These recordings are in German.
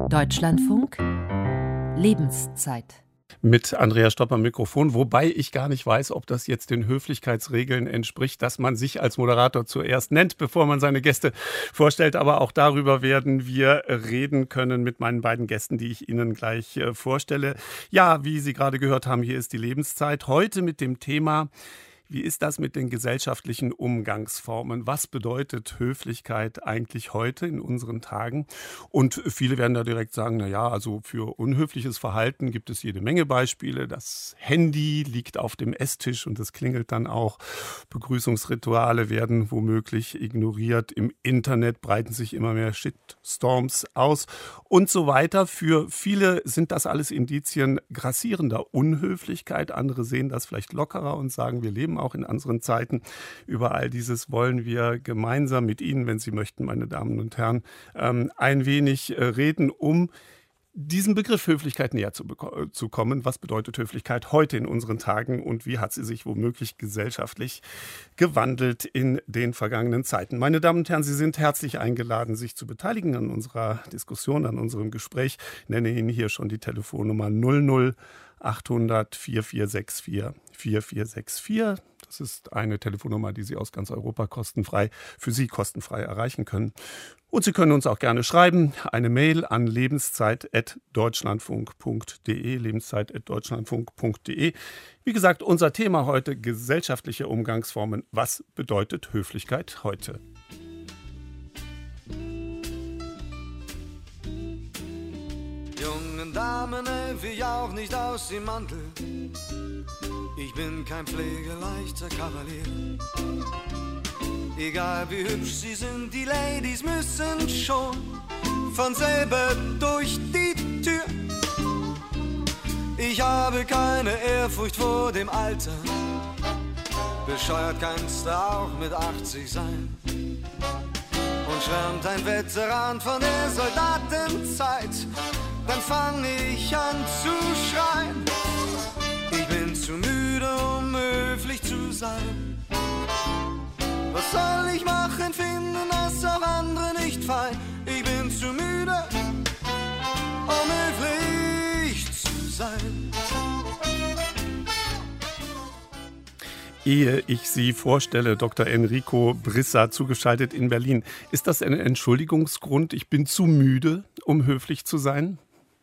Deutschlandfunk Lebenszeit. Mit Andreas Stopp am Mikrofon, wobei ich gar nicht weiß, ob das jetzt den Höflichkeitsregeln entspricht, dass man sich als Moderator zuerst nennt, bevor man seine Gäste vorstellt. Aber auch darüber werden wir reden können mit meinen beiden Gästen, die ich Ihnen gleich vorstelle. Ja, wie Sie gerade gehört haben, hier ist die Lebenszeit. Heute mit dem Thema: Wie ist das mit den gesellschaftlichen Umgangsformen? Was bedeutet Höflichkeit eigentlich heute in unseren Tagen? Und viele werden da direkt sagen, na ja, also für unhöfliches Verhalten gibt es jede Menge Beispiele. Das Handy liegt auf dem Esstisch und es klingelt dann auch. Begrüßungsrituale werden womöglich ignoriert. Im Internet breiten sich immer mehr Shitstorms aus und so weiter. Für viele sind das alles Indizien grassierender Unhöflichkeit. Andere sehen das vielleicht lockerer und sagen, wir leben auch in anderen Zeiten. Über all dieses wollen wir gemeinsam mit Ihnen, wenn Sie möchten, meine Damen und Herren, ein wenig reden, um diesem Begriff Höflichkeit näher zu kommen. Was bedeutet Höflichkeit heute in unseren Tagen und wie hat sie sich womöglich gesellschaftlich gewandelt in den vergangenen Zeiten? Meine Damen und Herren, Sie sind herzlich eingeladen, sich zu beteiligen an unserer Diskussion, an unserem Gespräch. Ich nenne Ihnen hier schon die Telefonnummer 00 800 4464 4464. Das ist eine Telefonnummer, die Sie aus ganz Europa kostenfrei erreichen können. Und Sie können uns auch gerne schreiben, eine Mail an lebenszeit@deutschlandfunk.de, lebenszeit@deutschlandfunk.de. Wie gesagt, unser Thema heute: gesellschaftliche Umgangsformen. Was bedeutet Höflichkeit heute? Jungen Damen, helfe ich auch nicht aus dem Mantel. Ich bin kein pflegeleichter Kavalier. Egal wie hübsch sie sind, die Ladies müssen schon von selber durch die Tür. Ich habe keine Ehrfurcht vor dem Alter. Bescheuert kannst du auch mit 80 sein. Und schwärmt ein Veteran von der Soldatenzeit, dann fang ich an zu schreien. Ich bin zu müde, um höflich zu sein. Was soll ich machen, finden das auch andere nicht fein. Ich bin zu müde, um höflich zu sein. Ehe ich Sie vorstelle, Dr. Enrico Brissa, zugeschaltet in Berlin. Ist das ein Entschuldigungsgrund? Ich bin zu müde, um höflich zu sein?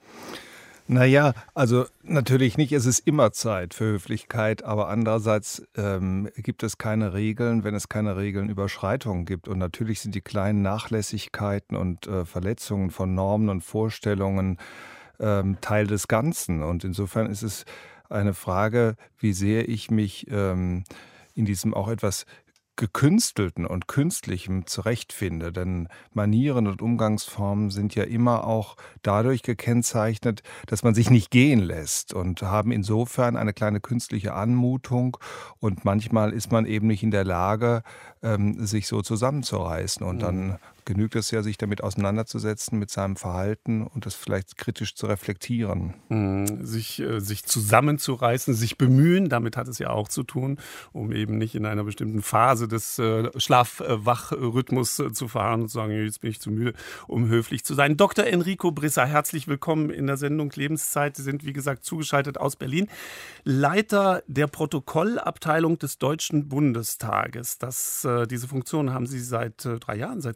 Naja, also natürlich nicht, es ist immer Zeit für Höflichkeit, aber andererseits gibt es keine Regeln, wenn es keine Regelnüberschreitungen gibt. Und natürlich sind die kleinen Nachlässigkeiten und Verletzungen von Normen und Vorstellungen Teil des Ganzen. Und insofern ist es eine Frage, wie sehr ich mich in diesem auch etwas Gekünstelten und Künstlichem zurechtfinde. Denn Manieren und Umgangsformen sind ja immer auch dadurch gekennzeichnet, dass man sich nicht gehen lässt und haben insofern eine kleine künstliche Anmutung. Und manchmal ist man eben nicht in der Lage, sich so zusammenzureißen. Und dann genügt es ja, sich damit auseinanderzusetzen, mit seinem Verhalten und das vielleicht kritisch zu reflektieren. Sich zusammenzureißen, sich bemühen, damit hat es ja auch zu tun, um eben nicht in einer bestimmten Phase des Schlaf-Wach-Rhythmus zu verharren und zu sagen, jetzt bin ich zu müde, um höflich zu sein. Dr. Enrico Brissa, herzlich willkommen in der Sendung Lebenszeit. Sie sind, wie gesagt, zugeschaltet aus Berlin. Leiter der Protokollabteilung des Deutschen Bundestages. Diese Funktion haben Sie seit 3 Jahren, seit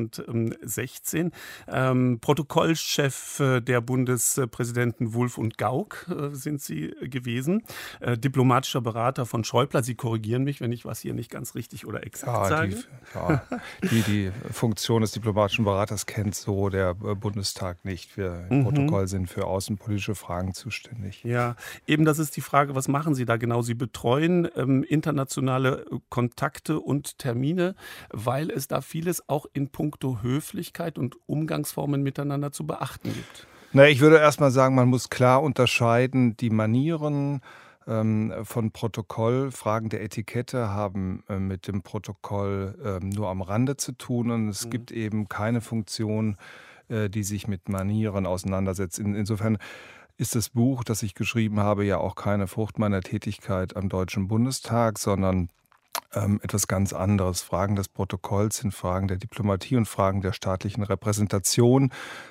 2016. Protokollchef der Bundespräsidenten Wulff und Gauck sind Sie gewesen. Diplomatischer Berater von Schäuble. Sie korrigieren mich, wenn ich was hier nicht ganz richtig oder exakt sage. Die Funktion des diplomatischen Beraters kennt so der Bundestag nicht. Wir im Protokoll sind für außenpolitische Fragen zuständig. Ja, eben das ist die Frage, was machen Sie da genau? Sie betreuen internationale Kontakte und Termine, weil es da vieles auch in puncto Höflichkeit und Umgangsformen miteinander zu beachten gibt. Ich würde erst mal sagen, man muss klar unterscheiden, die Manieren von Protokoll, Fragen der Etikette haben mit dem Protokoll nur am Rande zu tun und es gibt eben keine Funktion, die sich mit Manieren auseinandersetzt. Insofern ist das Buch, das ich geschrieben habe, ja auch keine Frucht meiner Tätigkeit am Deutschen Bundestag, sondern etwas ganz anderes. Fragen des Protokolls sind Fragen der Diplomatie und Fragen der staatlichen Repräsentation.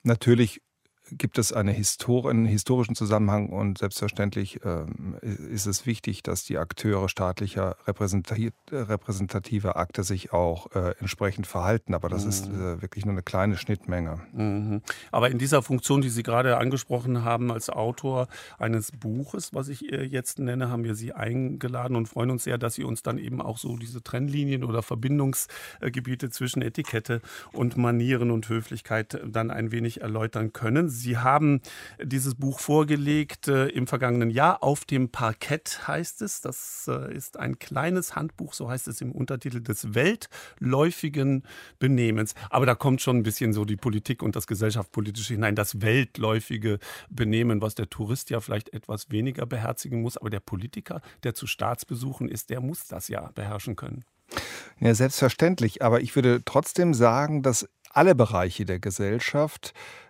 Natürlich gibt es einen historischen Zusammenhang und selbstverständlich ist es wichtig, dass die Akteure staatlicher repräsentativer Akte sich auch entsprechend verhalten. Aber das ist wirklich nur eine kleine Schnittmenge. Mhm. Aber in dieser Funktion, die Sie gerade angesprochen haben, als Autor eines Buches, was ich jetzt nenne, haben wir Sie eingeladen und freuen uns sehr, dass Sie uns dann eben auch so diese Trennlinien oder Verbindungsgebiete zwischen Etikette und Manieren und Höflichkeit dann ein wenig erläutern können. Sie haben dieses Buch vorgelegt im vergangenen Jahr. Auf dem Parkett heißt es. Das ist ein kleines Handbuch, so heißt es im Untertitel, des weltläufigen Benehmens. Aber da kommt schon ein bisschen so die Politik und das Gesellschaftspolitische hinein. Das weltläufige Benehmen, was der Tourist ja vielleicht etwas weniger beherzigen muss. Aber der Politiker, der zu Staatsbesuchen ist, der muss das ja beherrschen können. Ja, selbstverständlich. Aber ich würde trotzdem sagen, dass alle Bereiche der Gesellschaft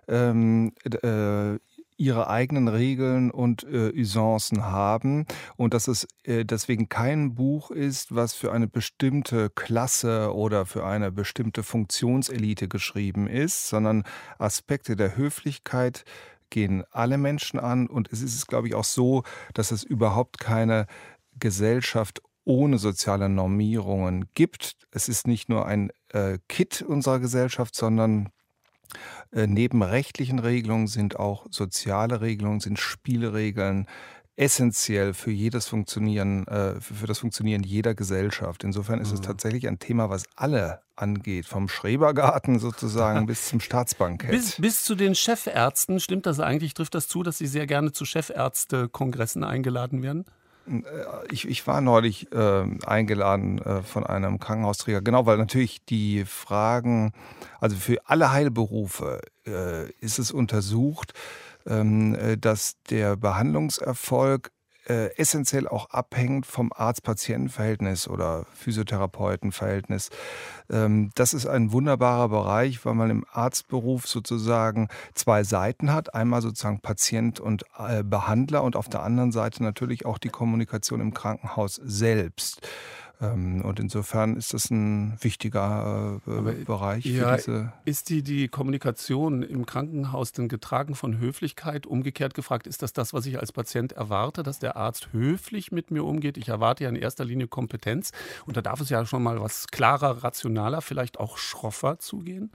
ihre eigenen Regeln und Usancen haben und dass es deswegen kein Buch ist, was für eine bestimmte Klasse oder für eine bestimmte Funktionselite geschrieben ist, sondern Aspekte der Höflichkeit gehen alle Menschen an. Und es ist, glaube ich, auch so, dass es überhaupt keine Gesellschaft ohne soziale Normierungen gibt. Es ist nicht nur ein Kit unserer Gesellschaft, sondern neben rechtlichen Regelungen sind auch soziale Regelungen, sind Spielregeln essentiell für jedes Funktionieren, für das Funktionieren jeder Gesellschaft. Insofern ist es tatsächlich ein Thema, was alle angeht, vom Schrebergarten sozusagen bis zum Staatsbankett. Bis zu den Chefärzten, stimmt das eigentlich? Trifft das zu, dass Sie sehr gerne zu Chefärztekongressen eingeladen werden? Ich war neulich eingeladen von einem Krankenhausträger, genau, weil natürlich die Fragen, also für alle Heilberufe ist es untersucht, dass der Behandlungserfolg essentiell auch abhängt vom Arzt-Patienten-Verhältnis oder Physiotherapeutenverhältnis. Das ist ein wunderbarer Bereich, weil man im Arztberuf sozusagen zwei Seiten hat. Einmal sozusagen Patient und Behandler und auf der anderen Seite natürlich auch die Kommunikation im Krankenhaus selbst. Und insofern ist das ein wichtiger Bereich. Ja, für diese. Ist die Kommunikation im Krankenhaus denn getragen von Höflichkeit? Umgekehrt gefragt, ist das, was ich als Patient erwarte, dass der Arzt höflich mit mir umgeht? Ich erwarte ja in erster Linie Kompetenz. Und da darf es ja schon mal was klarer, rationaler, vielleicht auch schroffer zugehen?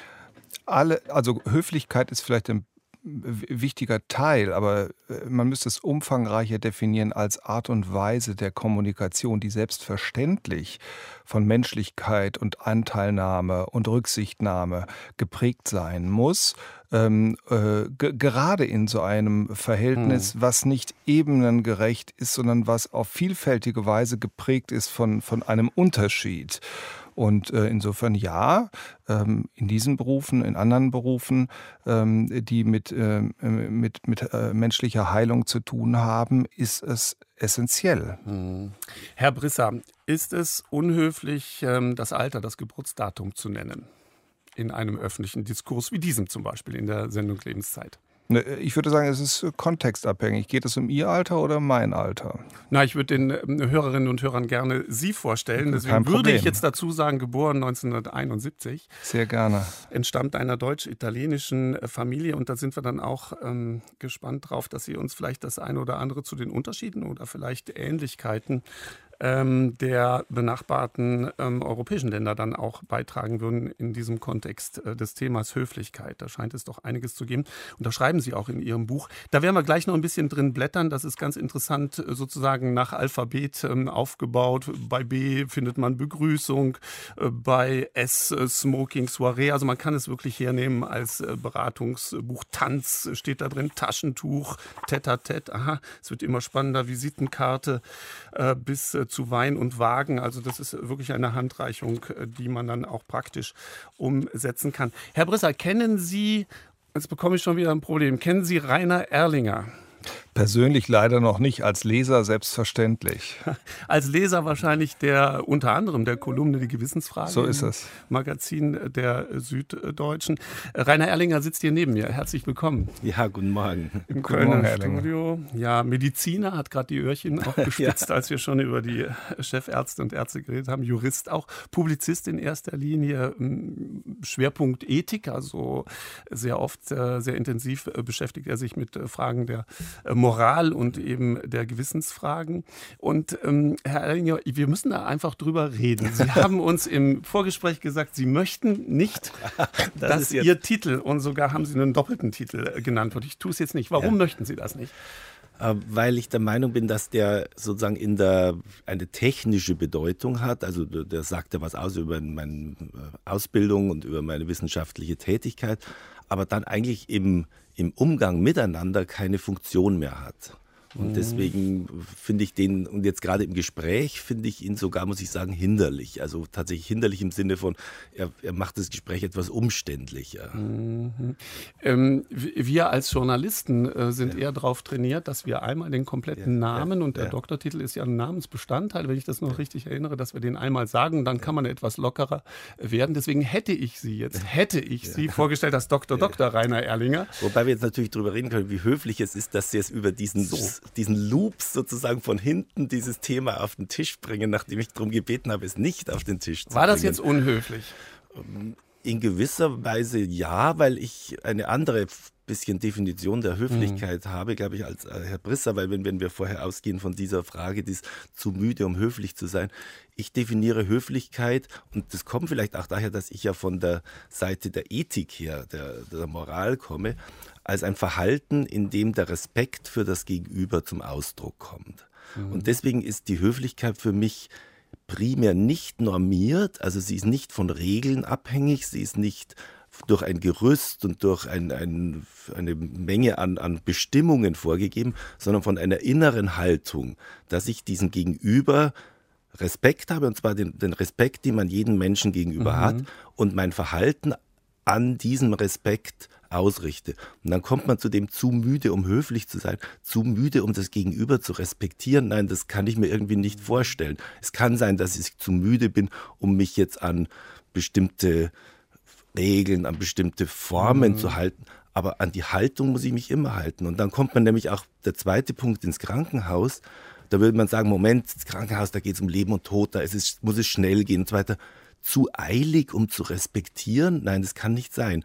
Also Höflichkeit ist vielleicht ein wichtiger Teil, aber man müsste es umfangreicher definieren als Art und Weise der Kommunikation, die selbstverständlich von Menschlichkeit und Anteilnahme und Rücksichtnahme geprägt sein muss. Gerade in so einem Verhältnis, was nicht ebenengerecht ist, sondern was auf vielfältige Weise geprägt ist von einem Unterschied. Und insofern ja, in diesen Berufen, in anderen Berufen, die mit menschlicher Heilung zu tun haben, ist es essentiell. Herr Brisser, ist es unhöflich, das Alter, das Geburtsdatum zu nennen? In einem öffentlichen Diskurs wie diesem zum Beispiel in der Sendung Lebenszeit? Ich würde sagen, es ist kontextabhängig. Geht es um Ihr Alter oder mein Alter? Na, ich würde den Hörerinnen und Hörern gerne Sie vorstellen. Deswegen würde ich jetzt dazu sagen, geboren 1971. Sehr gerne. Entstammt einer deutsch-italienischen Familie. Und da sind wir dann auch gespannt drauf, dass Sie uns vielleicht das eine oder andere zu den Unterschieden oder vielleicht Ähnlichkeiten der benachbarten europäischen Länder dann auch beitragen würden in diesem Kontext des Themas Höflichkeit. Da scheint es doch einiges zu geben. Und da schreiben Sie auch in Ihrem Buch. Da werden wir gleich noch ein bisschen drin blättern. Das ist ganz interessant, sozusagen nach Alphabet aufgebaut. Bei B findet man Begrüßung, bei S Smoking, Soiree. Also man kann es wirklich hernehmen als Beratungsbuch. Tanz steht da drin, Taschentuch, Tête-à-Tête. Aha, es wird immer spannender. Visitenkarte bis zu Wein und Wagen. Also das ist wirklich eine Handreichung, die man dann auch praktisch umsetzen kann. Herr Brisser, kennen Sie, jetzt bekomme ich schon wieder ein Problem, kennen Sie Rainer Erlinger? Persönlich leider noch nicht, als Leser selbstverständlich. Als Leser wahrscheinlich unter anderem der Kolumne Die Gewissensfrage. So ist es. Im Magazin der Süddeutschen. Rainer Erlinger sitzt hier neben mir. Herzlich willkommen. Ja, guten Morgen. Im Kölner Studio. Ja, Mediziner, hat gerade die Öhrchen auch gespitzt, als wir schon über die Chefärzte und Ärzte geredet haben. Jurist auch, Publizist in erster Linie, Schwerpunkt Ethik, also sehr oft, sehr intensiv beschäftigt er sich mit Fragen der Moral und eben der Gewissensfragen. Und Herr Erlinger, wir müssen da einfach drüber reden. Sie haben uns im Vorgespräch gesagt, Sie möchten nicht, dass Ihr Titel, und sogar haben Sie einen doppelten Titel genannt wird. Ich tue es jetzt nicht. Warum möchten Sie das nicht? Weil ich der Meinung bin, dass der sozusagen eine technische Bedeutung hat. Also der sagt ja was aus über meine Ausbildung und über meine wissenschaftliche Tätigkeit, aber dann eigentlich im Umgang miteinander keine Funktion mehr hat. Und deswegen finde ich den, und jetzt gerade im Gespräch, finde ich ihn sogar, muss ich sagen, hinderlich. Also tatsächlich hinderlich im Sinne von, er macht das Gespräch etwas umständlicher. Wir als Journalisten sind eher darauf trainiert, dass wir einmal den kompletten Namen, und der Doktortitel ist ja ein Namensbestandteil, wenn ich das noch richtig erinnere, dass wir den einmal sagen, dann kann man etwas lockerer werden. Deswegen hätte ich Sie vorgestellt als Dr. Rainer Erlinger. Wobei wir jetzt natürlich darüber reden können, wie höflich es ist, dass Sie es über diesen Loops sozusagen von hinten dieses Thema auf den Tisch bringen, nachdem ich darum gebeten habe, es nicht auf den Tisch zu bringen. War das jetzt unhöflich? In gewisser Weise ja, weil ich eine andere bisschen Definition der Höflichkeit habe, glaube ich, als Herr Brisser, weil wenn wir vorher ausgehen von dieser Frage, die ist zu müde, um höflich zu sein. Ich definiere Höflichkeit, und das kommt vielleicht auch daher, dass ich ja von der Seite der Ethik her, der Moral komme, als ein Verhalten, in dem der Respekt für das Gegenüber zum Ausdruck kommt. Und deswegen ist die Höflichkeit für mich primär nicht normiert, also sie ist nicht von Regeln abhängig, sie ist nicht durch ein Gerüst und durch eine Menge an Bestimmungen vorgegeben, sondern von einer inneren Haltung, dass ich diesem Gegenüber Respekt habe, und zwar den Respekt, den man jedem Menschen gegenüber hat, und mein Verhalten an diesem Respekt ausrichte. Und dann kommt man zu dem zu müde, um höflich zu sein, zu müde, um das Gegenüber zu respektieren. Nein, das kann ich mir irgendwie nicht vorstellen. Es kann sein, dass ich zu müde bin, um mich jetzt an bestimmte Regeln, an bestimmte Formen zu halten, aber an die Haltung muss ich mich immer halten. Und dann kommt man nämlich auch, der zweite Punkt, ins Krankenhaus. Da würde man sagen, Moment, das Krankenhaus, da geht es um Leben und Tod, muss es schnell gehen und so weiter. Zu eilig, um zu respektieren? Nein, das kann nicht sein.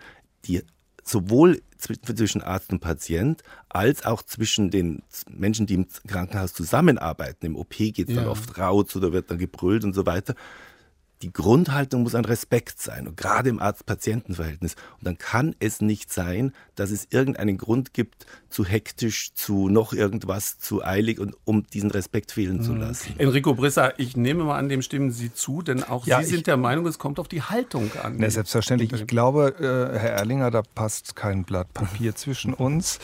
Sowohl zwischen Arzt und Patient, als auch zwischen den Menschen, die im Krankenhaus zusammenarbeiten. Im OP geht es dann oft raus oder wird dann gebrüllt und so weiter. Die Grundhaltung muss ein Respekt sein, und gerade im Arzt-Patienten-Verhältnis. Und dann kann es nicht sein, dass es irgendeinen Grund gibt, zu hektisch, zu noch irgendwas, zu eilig, und um diesen Respekt fehlen zu lassen. Enrico Brisser, ich nehme mal an, dem stimmen Sie zu, denn auch Sie sind der Meinung, es kommt auf die Haltung an. Ne, selbstverständlich. Ich glaube, Herr Erlinger, da passt kein Blatt Papier zwischen uns.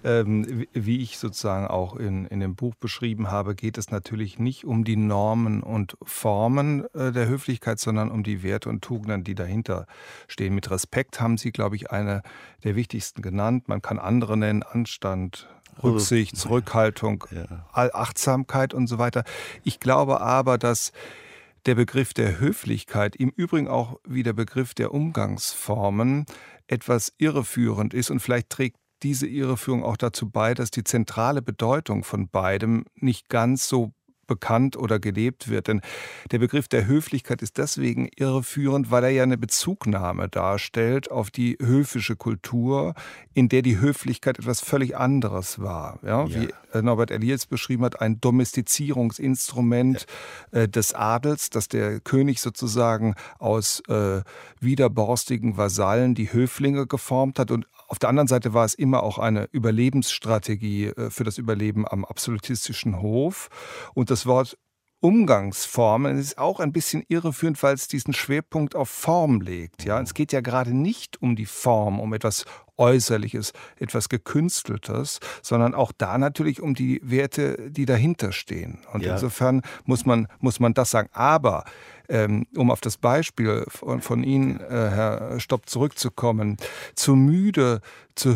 Wie ich sozusagen auch in dem Buch beschrieben habe, geht es natürlich nicht um die Normen und Formen der Höflichkeit, sondern um die Werte und Tugenden, die dahinter stehen. Mit Respekt haben Sie, glaube ich, eine der wichtigsten genannt. Man kann andere nennen: Anstand, Rücksicht, Zurückhaltung, Achtsamkeit und so weiter. Ich glaube aber, dass der Begriff der Höflichkeit, im Übrigen auch wie der Begriff der Umgangsformen, etwas irreführend ist, und vielleicht trägt diese Irreführung auch dazu bei, dass die zentrale Bedeutung von beidem nicht ganz so bekannt oder gelebt wird. Denn der Begriff der Höflichkeit ist deswegen irreführend, weil er ja eine Bezugnahme darstellt auf die höfische Kultur, in der die Höflichkeit etwas völlig anderes war. Ja, wie Norbert Elias beschrieben hat, ein Domestizierungsinstrument des Adels, dass der König sozusagen aus widerborstigen Vasallen die Höflinge geformt hat, und auf der anderen Seite war es immer auch eine Überlebensstrategie für das Überleben am absolutistischen Hof. Und das Wort Umgangsformen ist auch ein bisschen irreführend, weil es diesen Schwerpunkt auf Form legt. Ja? Es geht ja gerade nicht um die Form, um etwas Äußerliches, etwas Gekünsteltes, sondern auch da natürlich um die Werte, die dahinter stehen. Und insofern muss man das sagen. Aber um auf das Beispiel von Ihnen, Herr Stopp, zurückzukommen, zu müde zu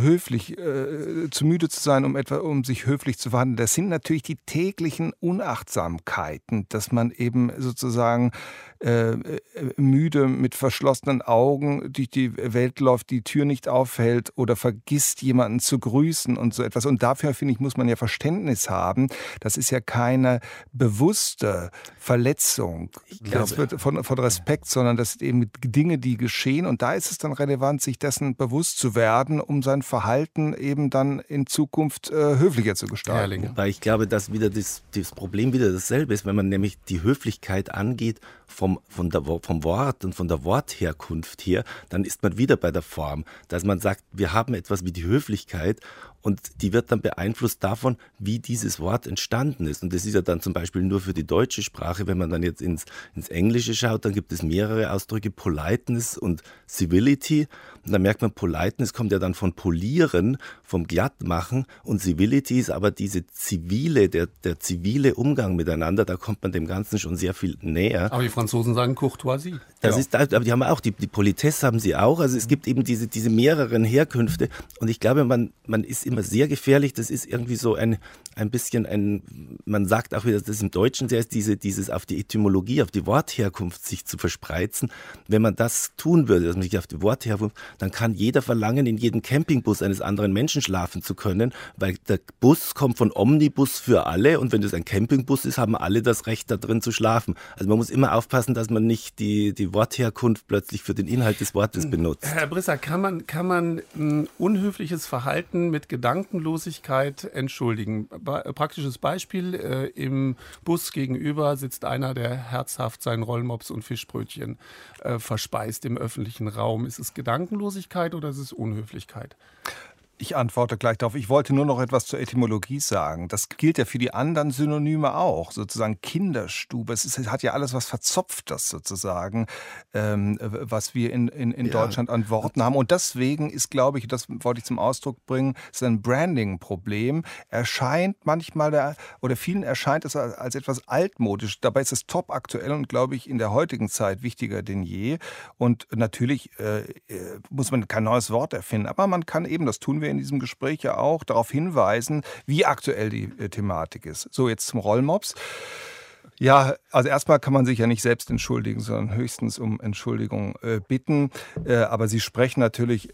müde zu sein, um sich höflich zu verhalten. Das sind natürlich die täglichen Unachtsamkeiten, dass man eben sozusagen müde mit verschlossenen Augen durch die Welt läuft, die Tür nicht aufhält oder vergisst, jemanden zu grüßen und so etwas. Und dafür, finde ich, muss man ja Verständnis haben. Das ist ja keine bewusste Verletzung. Das wird von Respekt, sondern das sind eben Dinge, die geschehen. Und da ist es dann relevant, sich dessen bewusst zu werden, um sein Verhalten eben dann in Zukunft höflicher zu gestalten. Weil ich glaube, dass wieder das Problem wieder dasselbe ist, wenn man nämlich die Höflichkeit angeht vom Wort und von der Wortherkunft her, dann ist man wieder bei der Form, dass man sagt, wir haben etwas wie die Höflichkeit und die wird dann beeinflusst davon, wie dieses Wort entstanden ist. Und das ist ja dann zum Beispiel nur für die deutsche Sprache. Wenn man dann jetzt ins Englische schaut, dann gibt es mehrere Ausdrücke, Politeness und Civility. Und dann merkt man, Politeness kommt ja dann von Polieren, vom Glattmachen. Und Civility ist aber diese zivile, der zivile Umgang miteinander. Da kommt man dem Ganzen schon sehr viel näher. Aber die Franzosen sagen Courtoisie. Das ist, aber die haben auch, die Politesse haben sie auch. Also es gibt eben diese mehreren Herkünfte. Und ich glaube, man ist immer sehr gefährlich. Das ist irgendwie so ein bisschen man sagt auch wieder, dass das im Deutschen sehr ist, dieses auf die Etymologie, auf die Wortherkunft sich zu verspreizen. Wenn man das tun würde, dass man sich auf die Wortherkunft, dann kann jeder verlangen, in jedem Campingbus eines anderen Menschen schlafen zu können, weil der Bus kommt von Omnibus für alle und wenn das ein Campingbus ist, haben alle das Recht, da drin zu schlafen. Also man muss immer aufpassen, dass man nicht die Wortherkunft plötzlich für den Inhalt des Wortes benutzt. Herr Brisser, kann man unhöfliches Verhalten mit Gedankenlosigkeit entschuldigen? Praktisches Beispiel, im Bus gegenüber sitzt einer, der herzhaft seinen Rollmops und Fischbrötchen verspeist im öffentlichen Raum. Ist es Gedankenlosigkeit oder ist es Unhöflichkeit? Ich antworte gleich darauf. Ich wollte nur noch etwas zur Etymologie sagen. Das gilt ja für die anderen Synonyme auch. Sozusagen Kinderstube. Es hat ja alles was Verzopftes sozusagen, was wir in Deutschland an Worten haben. Und deswegen ist, glaube ich, das wollte ich zum Ausdruck bringen, ist ein Branding-Problem. Vielen erscheint es als etwas altmodisch. Dabei ist es top aktuell und, glaube ich, in der heutigen Zeit wichtiger denn je. Und natürlich muss man kein neues Wort erfinden. Aber man kann eben, das tun wir in diesem Gespräch ja auch, darauf hinweisen, wie aktuell die Thematik ist. So, jetzt zum Rollmops. Ja, also erstmal kann man sich ja nicht selbst entschuldigen, sondern höchstens um Entschuldigung bitten. Aber Sie sprechen natürlich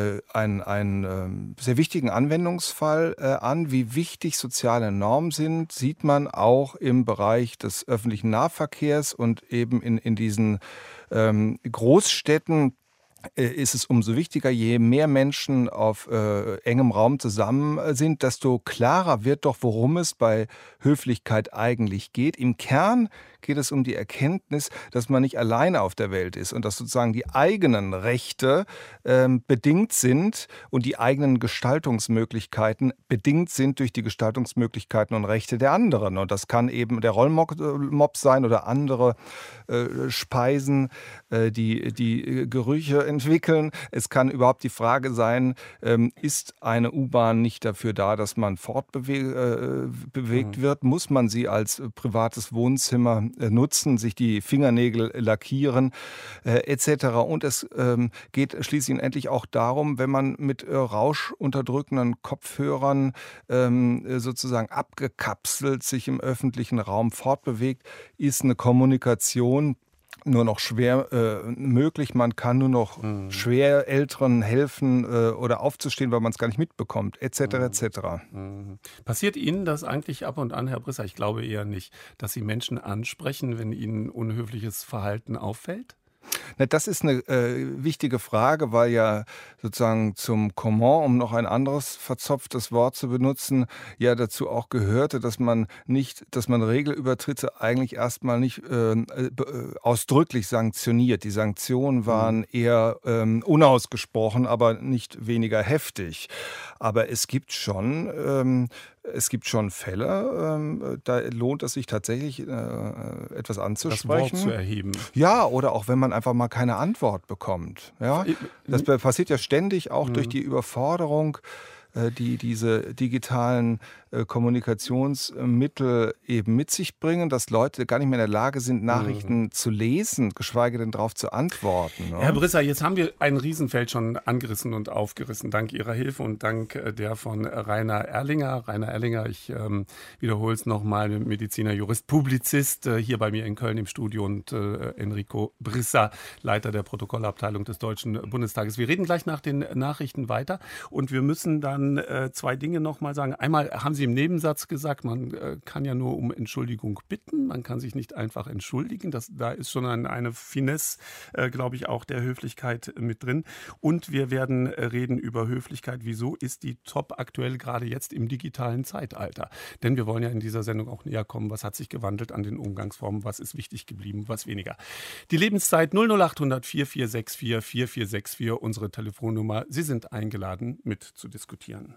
einen sehr wichtigen Anwendungsfall an. Wie wichtig soziale Normen sind, sieht man auch im Bereich des öffentlichen Nahverkehrs und eben in diesen Großstädten ist es umso wichtiger, je mehr Menschen auf engem Raum zusammen sind, desto klarer wird doch, worum es bei Höflichkeit eigentlich geht. Im Kern geht es um die Erkenntnis, dass man nicht alleine auf der Welt ist und dass sozusagen die eigenen Rechte bedingt sind und die eigenen Gestaltungsmöglichkeiten bedingt sind durch die Gestaltungsmöglichkeiten und Rechte der anderen. Und das kann eben der Rollmops sein oder andere Speisen, die Gerüche entwickeln. Es kann überhaupt die Frage sein, ist eine U-Bahn nicht dafür da, dass man fortbewegt wird? Muss man sie als privates Wohnzimmer nutzen, sich die Fingernägel lackieren, etc. Und es geht schließlich endlich auch darum, wenn man mit rauschunterdrückenden Kopfhörern sozusagen abgekapselt sich im öffentlichen Raum fortbewegt, ist eine Kommunikation nur noch schwer möglich. Man kann nur noch schwer Älteren helfen oder aufzustehen, weil man es gar nicht mitbekommt, etc. etc. Passiert Ihnen das eigentlich ab und an, Herr Brisser? Ich glaube eher nicht, dass Sie Menschen ansprechen, wenn ihnen unhöfliches Verhalten auffällt? Das ist eine wichtige Frage, weil ja sozusagen zum Comment, um noch ein anderes verzopftes Wort zu benutzen, ja dazu auch gehörte, dass man Regelübertritte eigentlich erstmal nicht ausdrücklich sanktioniert. Die Sanktionen waren eher unausgesprochen, aber nicht weniger heftig. Aber es gibt schon Fälle, da lohnt es sich tatsächlich, etwas anzusprechen. Das Wort zu erheben. Ja, oder auch wenn man einfach mal keine Antwort bekommt. Ja? Das passiert ja ständig auch durch die Überforderung, die diese digitalen Kommunikationsmittel eben mit sich bringen, dass Leute gar nicht mehr in der Lage sind, Nachrichten zu lesen, geschweige denn darauf zu antworten. Ne? Herr Brisser, jetzt haben wir ein Riesenfeld schon angerissen und aufgerissen, dank Ihrer Hilfe und dank der von Rainer Erlinger. Rainer Erlinger, ich wiederhole es nochmal, Mediziner, Jurist, Publizist, hier bei mir in Köln im Studio, und Enrico Brisser, Leiter der Protokollabteilung des Deutschen Bundestages. Wir reden gleich nach den Nachrichten weiter und wir müssen dann zwei Dinge nochmal sagen. Einmal haben Sie im Nebensatz gesagt, man kann ja nur um Entschuldigung bitten, man kann sich nicht einfach entschuldigen. Da ist schon eine Finesse, glaube ich, auch der Höflichkeit mit drin. Und wir werden reden über Höflichkeit. Wieso ist die top aktuell gerade jetzt im digitalen Zeitalter? Denn wir wollen ja in dieser Sendung auch näher kommen, was hat sich gewandelt an den Umgangsformen, was ist wichtig geblieben, was weniger. Die Lebenszeit 00800 4464 4464, unsere Telefonnummer. Sie sind eingeladen, mit zu diskutieren.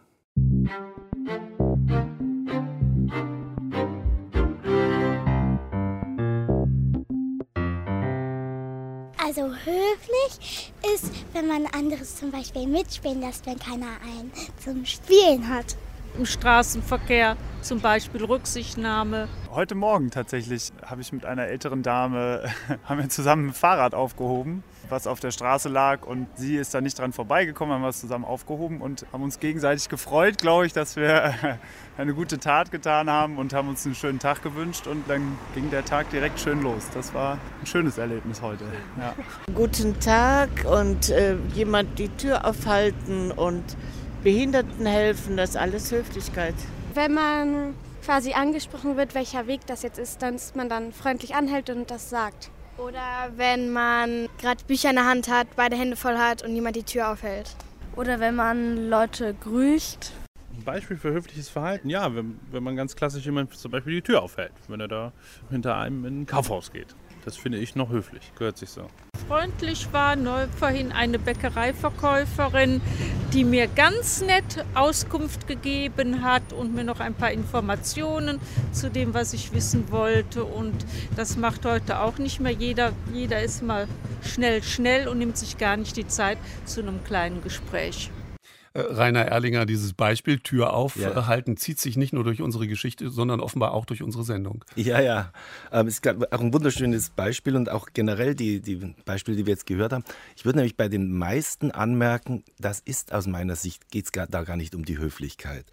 Also höflich ist, wenn man anderes zum Beispiel mitspielen lässt, wenn keiner einen zum Spielen hat. Im Straßenverkehr zum Beispiel Rücksichtnahme. Heute Morgen tatsächlich habe ich mit einer älteren Dame, haben wir zusammen ein Fahrrad aufgehoben, was auf der Straße lag, und sie ist da nicht dran vorbeigekommen, haben wir es zusammen aufgehoben und haben uns gegenseitig gefreut, glaube ich, dass wir eine gute Tat getan haben und haben uns einen schönen Tag gewünscht, und dann ging der Tag direkt schön los. Das war ein schönes Erlebnis heute. Ja. Guten Tag und jemand die Tür aufhalten und Behinderten helfen, das ist alles Höflichkeit. Wenn man quasi angesprochen wird, welcher Weg das jetzt ist, dass man dann freundlich anhält und das sagt. Oder wenn man gerade Bücher in der Hand hat, beide Hände voll hat und niemand die Tür aufhält. Oder wenn man Leute grüßt. Ein Beispiel für höfliches Verhalten, ja, wenn man ganz klassisch jemand zum Beispiel die Tür aufhält, wenn er da hinter einem in ein Kaufhaus geht. Das finde ich noch höflich, gehört sich so. Freundlich war vorhin eine Bäckereiverkäuferin, die mir ganz nett Auskunft gegeben hat und mir noch ein paar Informationen zu dem, was ich wissen wollte. Und das macht heute auch nicht mehr jeder. Jeder ist mal schnell und nimmt sich gar nicht die Zeit zu einem kleinen Gespräch. Rainer Erlinger, dieses Beispiel Tür aufhalten, zieht sich nicht nur durch unsere Geschichte, sondern offenbar auch durch unsere Sendung. Ja. Es ist auch ein wunderschönes Beispiel und auch generell die Beispiele, die wir jetzt gehört haben. Ich würde nämlich bei den meisten anmerken, das ist aus meiner Sicht, geht es da gar nicht um die Höflichkeit.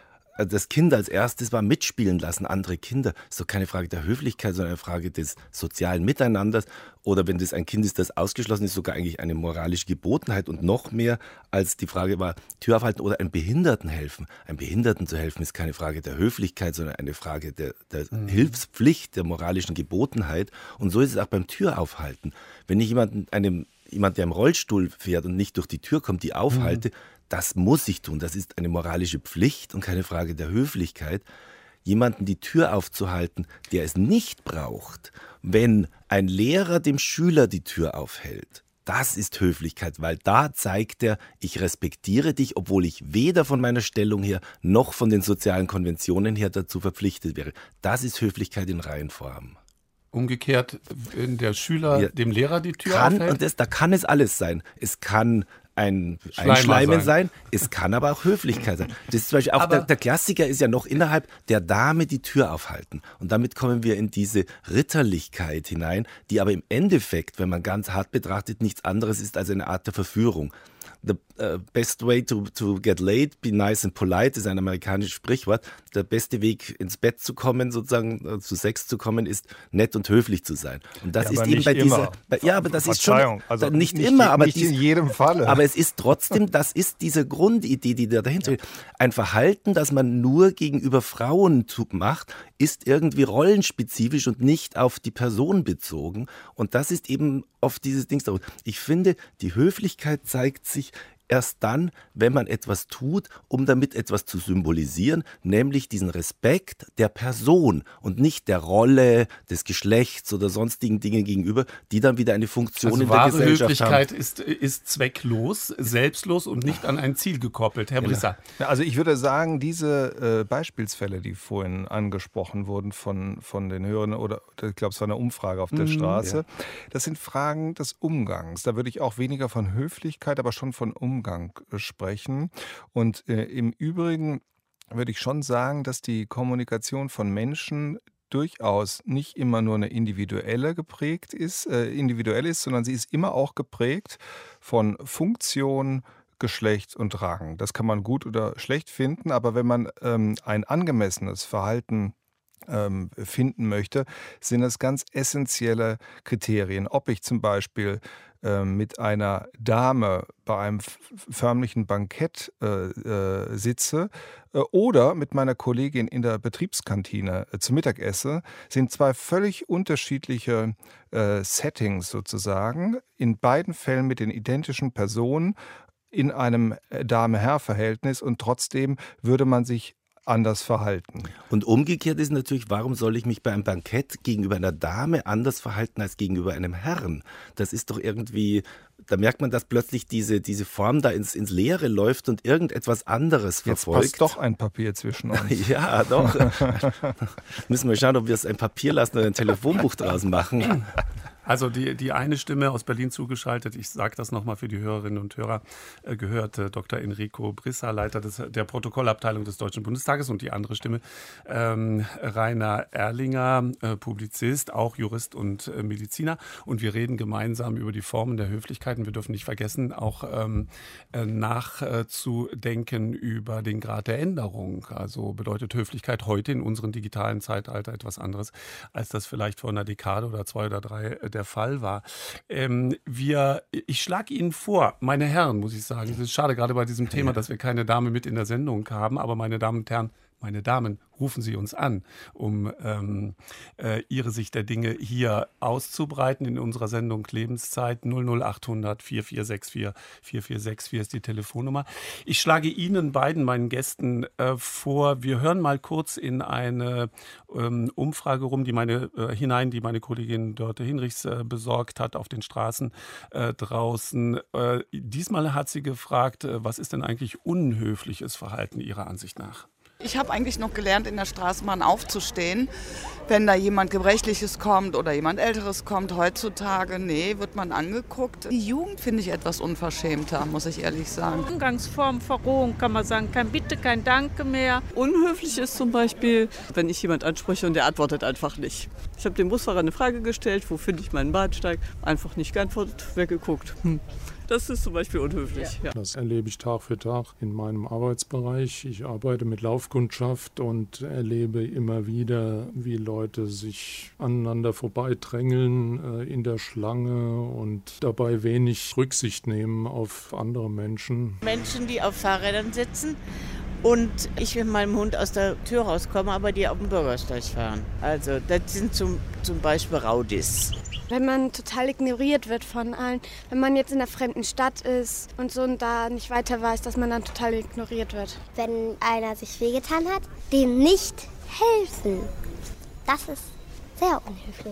Das Kind als erstes war mitspielen lassen, andere Kinder. Das ist doch keine Frage der Höflichkeit, sondern eine Frage des sozialen Miteinanders. Oder wenn das ein Kind ist, das ausgeschlossen ist, sogar eigentlich eine moralische Gebotenheit. Und noch mehr als die Frage war, Tür aufhalten oder einem Behinderten helfen. Einem Behinderten zu helfen ist keine Frage der Höflichkeit, sondern eine Frage der Hilfspflicht, der moralischen Gebotenheit. Und so ist es auch beim Türaufhalten. Wenn ich jemand, der im Rollstuhl fährt und nicht durch die Tür kommt, die aufhalte, das muss ich tun. Das ist eine moralische Pflicht und keine Frage der Höflichkeit. Jemanden die Tür aufzuhalten, der es nicht braucht, wenn ein Lehrer dem Schüler die Tür aufhält. Das ist Höflichkeit, weil da zeigt er, ich respektiere dich, obwohl ich weder von meiner Stellung her noch von den sozialen Konventionen her dazu verpflichtet wäre. Das ist Höflichkeit in Reihenform. Umgekehrt, wenn der Schüler dem Lehrer die Tür aufhält? Und da kann es alles sein. Es kann ein Einschleimen sein, es kann aber auch Höflichkeit sein. Das ist zum Beispiel auch der Klassiker ist ja noch innerhalb der Dame die Tür aufhalten. Und damit kommen wir in diese Ritterlichkeit hinein, die aber im Endeffekt, wenn man ganz hart betrachtet, nichts anderes ist als eine Art der Verführung. The best way to get laid, be nice and polite, ist ein amerikanisches Sprichwort. Der beste Weg ins Bett zu kommen, sozusagen zu Sex zu kommen, ist nett und höflich zu sein. Und das ist eben bei dieser, aber das ist schon also nicht immer, aber nicht in jedem Falle. Aber es ist trotzdem, das ist diese Grundidee, die da dahinter steht. Ein Verhalten, das man nur gegenüber Frauen macht, ist irgendwie rollenspezifisch und nicht auf die Person bezogen. Und das ist eben oft dieses Ding. Ich finde, die Höflichkeit zeigt sich erst dann, wenn man etwas tut, um damit etwas zu symbolisieren, nämlich diesen Respekt der Person und nicht der Rolle, des Geschlechts oder sonstigen Dingen gegenüber, die dann wieder eine Funktion in der Gesellschaft Höflichkeit haben. ist zwecklos, selbstlos und nicht an ein Ziel gekoppelt. Herr Brisser. Ja, also ich würde sagen, diese Beispielsfälle, die vorhin angesprochen wurden von den Hörern, oder ich glaube, es war eine Umfrage auf der Straße, das sind Fragen des Umgangs. Da würde ich auch weniger von Höflichkeit, aber schon von Umgang sprechen. Und im Übrigen würde ich schon sagen, dass die Kommunikation von Menschen durchaus nicht immer nur eine individuell ist, sondern sie ist immer auch geprägt von Funktion, Geschlecht und Rang. Das kann man gut oder schlecht finden, aber wenn man ein angemessenes Verhalten finden möchte, sind es ganz essentielle Kriterien. Ob ich zum Beispiel mit einer Dame bei einem förmlichen Bankett sitze oder mit meiner Kollegin in der Betriebskantine zu Mittag esse, sind zwei völlig unterschiedliche Settings sozusagen. In beiden Fällen mit den identischen Personen in einem Dame-Herr-Verhältnis und trotzdem würde man sich anders verhalten. Und umgekehrt ist natürlich, warum soll ich mich bei einem Bankett gegenüber einer Dame anders verhalten als gegenüber einem Herrn? Das ist doch irgendwie, da merkt man, dass plötzlich diese Form da ins Leere läuft und irgendetwas anderes verfolgt. Jetzt passt doch ein Papier zwischen uns. Ja, doch. Müssen wir schauen, ob wir es ein Papier lassen oder ein Telefonbuch draus machen. Also die eine Stimme aus Berlin zugeschaltet, ich sage das nochmal für die Hörerinnen und Hörer, gehört Dr. Enrico Brissa, Leiter der Protokollabteilung des Deutschen Bundestages, und die andere Stimme Rainer Erlinger, Publizist, auch Jurist und Mediziner. Und wir reden gemeinsam über die Formen der Höflichkeit. Und wir dürfen nicht vergessen, auch nachzudenken über den Grad der Änderung. Also bedeutet Höflichkeit heute in unserem digitalen Zeitalter etwas anderes, als das vielleicht vor einer Dekade oder 2 oder 3 der Fall war. Ich schlage Ihnen vor, meine Herren, muss ich sagen, es ist schade gerade bei diesem Thema, dass wir keine Dame mit in der Sendung haben, aber meine Damen und Herren, meine Damen, rufen Sie uns an, um Ihre Sicht der Dinge hier auszubreiten in unserer Sendung Lebenszeit. 00800 4464 4464 ist die Telefonnummer. Ich schlage Ihnen beiden, meinen Gästen, vor, wir hören mal kurz in eine Umfrage rum, die meine Kollegin Dörte Hinrichs besorgt hat auf den Straßen draußen. Diesmal hat sie gefragt, was ist denn eigentlich unhöfliches Verhalten Ihrer Ansicht nach? Ich habe eigentlich noch gelernt, in der Straßenbahn aufzustehen, wenn da jemand Gebrechliches kommt oder jemand Älteres kommt. Heutzutage, wird man angeguckt. Die Jugend finde ich etwas unverschämter, muss ich ehrlich sagen. Umgangsform, Verrohung kann man sagen, kein Bitte, kein Danke mehr. Unhöflich ist zum Beispiel, wenn ich jemand anspreche und der antwortet einfach nicht. Ich habe dem Busfahrer eine Frage gestellt, wo finde ich meinen Bahnsteig, einfach nicht geantwortet, weggeguckt. Das ist zum Beispiel unhöflich. Ja. Das erlebe ich Tag für Tag in meinem Arbeitsbereich. Ich arbeite mit Laufkundschaft und erlebe immer wieder, wie Leute sich aneinander vorbeidrängeln in der Schlange und dabei wenig Rücksicht nehmen auf andere Menschen. Menschen, die auf Fahrrädern sitzen und ich mit meinem Hund aus der Tür rauskomme, aber die auf dem Bürgersteig fahren. Also das sind zum Beispiel Raudis. Wenn man total ignoriert wird von allen, wenn man jetzt in einer fremden Stadt ist und so und da nicht weiter weiß, dass man dann total ignoriert wird. Wenn einer sich wehgetan hat, dem nicht helfen. Das ist sehr unhöflich.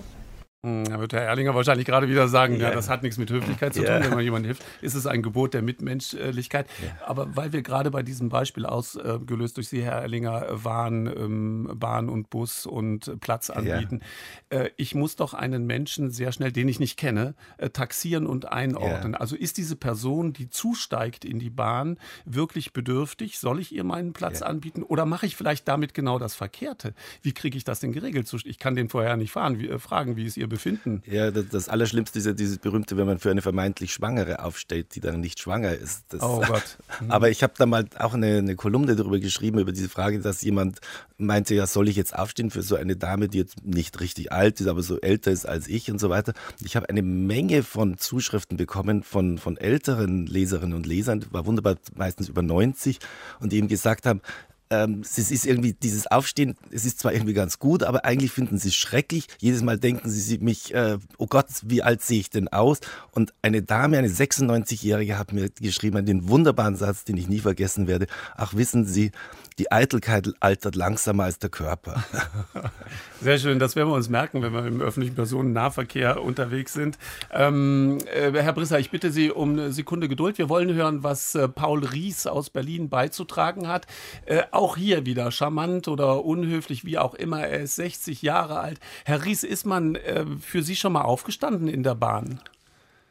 Da wird Herr Erlinger wahrscheinlich gerade wieder sagen, ja, das hat nichts mit Höflichkeit zu tun, wenn man jemandem hilft. Ist es ein Gebot der Mitmenschlichkeit. Ja. Aber weil wir gerade bei diesem Beispiel ausgelöst durch Sie, Herr Erlinger, waren, Bahn und Bus und Platz anbieten. Ja. Ich muss doch einen Menschen sehr schnell, den ich nicht kenne, taxieren und einordnen. Ja. Also ist diese Person, die zusteigt in die Bahn, wirklich bedürftig? Soll ich ihr meinen Platz anbieten? Oder mache ich vielleicht damit genau das Verkehrte? Wie kriege ich das denn geregelt? Ich kann den vorher nicht fragen, wie ist Ihr Befinden? Ja, das Allerschlimmste ist ja dieses berühmte, wenn man für eine vermeintlich Schwangere aufsteht, die dann nicht schwanger ist. Oh Gott. Aber ich habe da mal auch eine Kolumne darüber geschrieben, über diese Frage, dass jemand meinte, ja, soll ich jetzt aufstehen für so eine Dame, die jetzt nicht richtig alt ist, aber so älter ist als ich und so weiter. Ich habe eine Menge von Zuschriften bekommen von älteren Leserinnen und Lesern, war wunderbar, meistens über 90, und die eben gesagt haben, es ist irgendwie dieses Aufstehen, es ist zwar irgendwie ganz gut, aber eigentlich finden sie es schrecklich. Jedes Mal denken sie mich, oh Gott, wie alt sehe ich denn aus? Und eine Dame, eine 96-Jährige, hat mir geschrieben, den wunderbaren Satz, den ich nie vergessen werde. Ach, wissen Sie, die Eitelkeit altert langsamer als der Körper. Sehr schön, das werden wir uns merken, wenn wir im öffentlichen Personennahverkehr unterwegs sind. Herr Brissa, ich bitte Sie um eine Sekunde Geduld. Wir wollen hören, was Paul Ries aus Berlin beizutragen hat. Auch hier wieder charmant oder unhöflich, wie auch immer. Er ist 60 Jahre alt. Herr Ries, ist man für Sie schon mal aufgestanden in der Bahn? Ich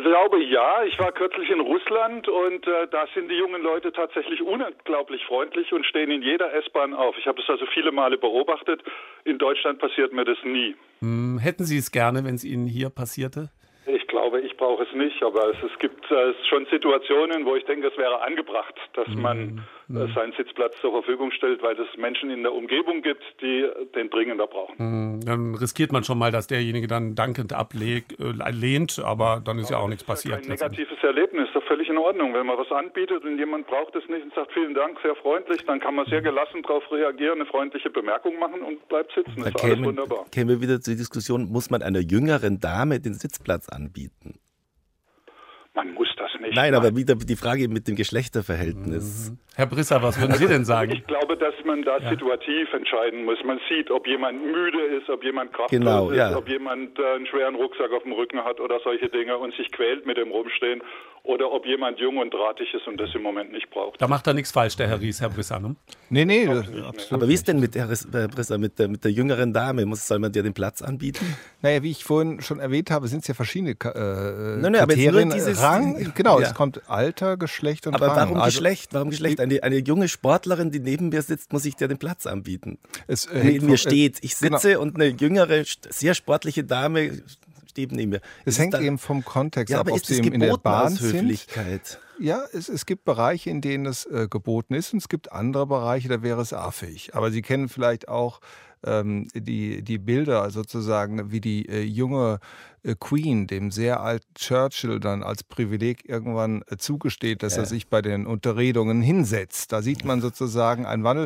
glaube ja. Ich war kürzlich in Russland und da sind die jungen Leute tatsächlich unglaublich freundlich und stehen in jeder S-Bahn auf. Ich habe das also viele Male beobachtet. In Deutschland passiert mir das nie. Hätten Sie es gerne, wenn es Ihnen hier passierte? Ich glaube, ich brauche es nicht, aber es gibt schon Situationen, wo ich denke, es wäre angebracht, dass man seinen Sitzplatz zur Verfügung stellt, weil es Menschen in der Umgebung gibt, die den dringender brauchen. Dann riskiert man schon mal, dass derjenige dann dankend lehnt, aber dann ist ja auch nichts passiert. Ein negatives Erlebnis, ist doch völlig in Ordnung. Wenn man was anbietet und jemand braucht es nicht und sagt, vielen Dank, sehr freundlich, dann kann man sehr gelassen darauf reagieren, eine freundliche Bemerkung machen und bleibt sitzen. Das ist alles wunderbar. Kämen wir wieder zur Diskussion, muss man einer jüngeren Dame den Sitzplatz anbieten? Man muss das nicht. Nein, aber wieder die Frage mit dem Geschlechterverhältnis. Herr Brisser, was würden Sie denn sagen? Ich glaube, dass man da situativ entscheiden muss. Man sieht, ob jemand müde ist, ob jemand kraftlos ist, ob jemand einen schweren Rucksack auf dem Rücken hat oder solche Dinge und sich quält mit dem Rumstehen oder ob jemand jung und drahtig ist und das im Moment nicht braucht. Da macht er nichts falsch, der Herr Ries, Herr Brisser, ne? Nee, absolut. Aber wie ist denn mit Herr Brisser, mit der jüngeren Dame? Soll man dir den Platz anbieten? Naja, wie ich vorhin schon erwähnt habe, sind es ja verschiedene Kriterien. Aber dieses Rang, genau, es kommt Alter, Geschlecht und Rang. Aber warum Geschlecht? Warum Geschlecht? Eine junge Sportlerin, die neben mir sitzt, muss ich dir den Platz anbieten. Neben mir steht. Ich sitze und eine jüngere, sehr sportliche Dame steht neben mir. Es hängt eben vom Kontext ab, ob sie in der Bahn sind. Ja, es gibt Bereiche, in denen es geboten ist und es gibt andere Bereiche, da wäre es affig. Aber Sie kennen vielleicht auch die Bilder sozusagen, wie die junge Queen, dem sehr alten Churchill dann als Privileg irgendwann zugesteht, dass er sich bei den Unterredungen hinsetzt. Da sieht man sozusagen einen Wandel,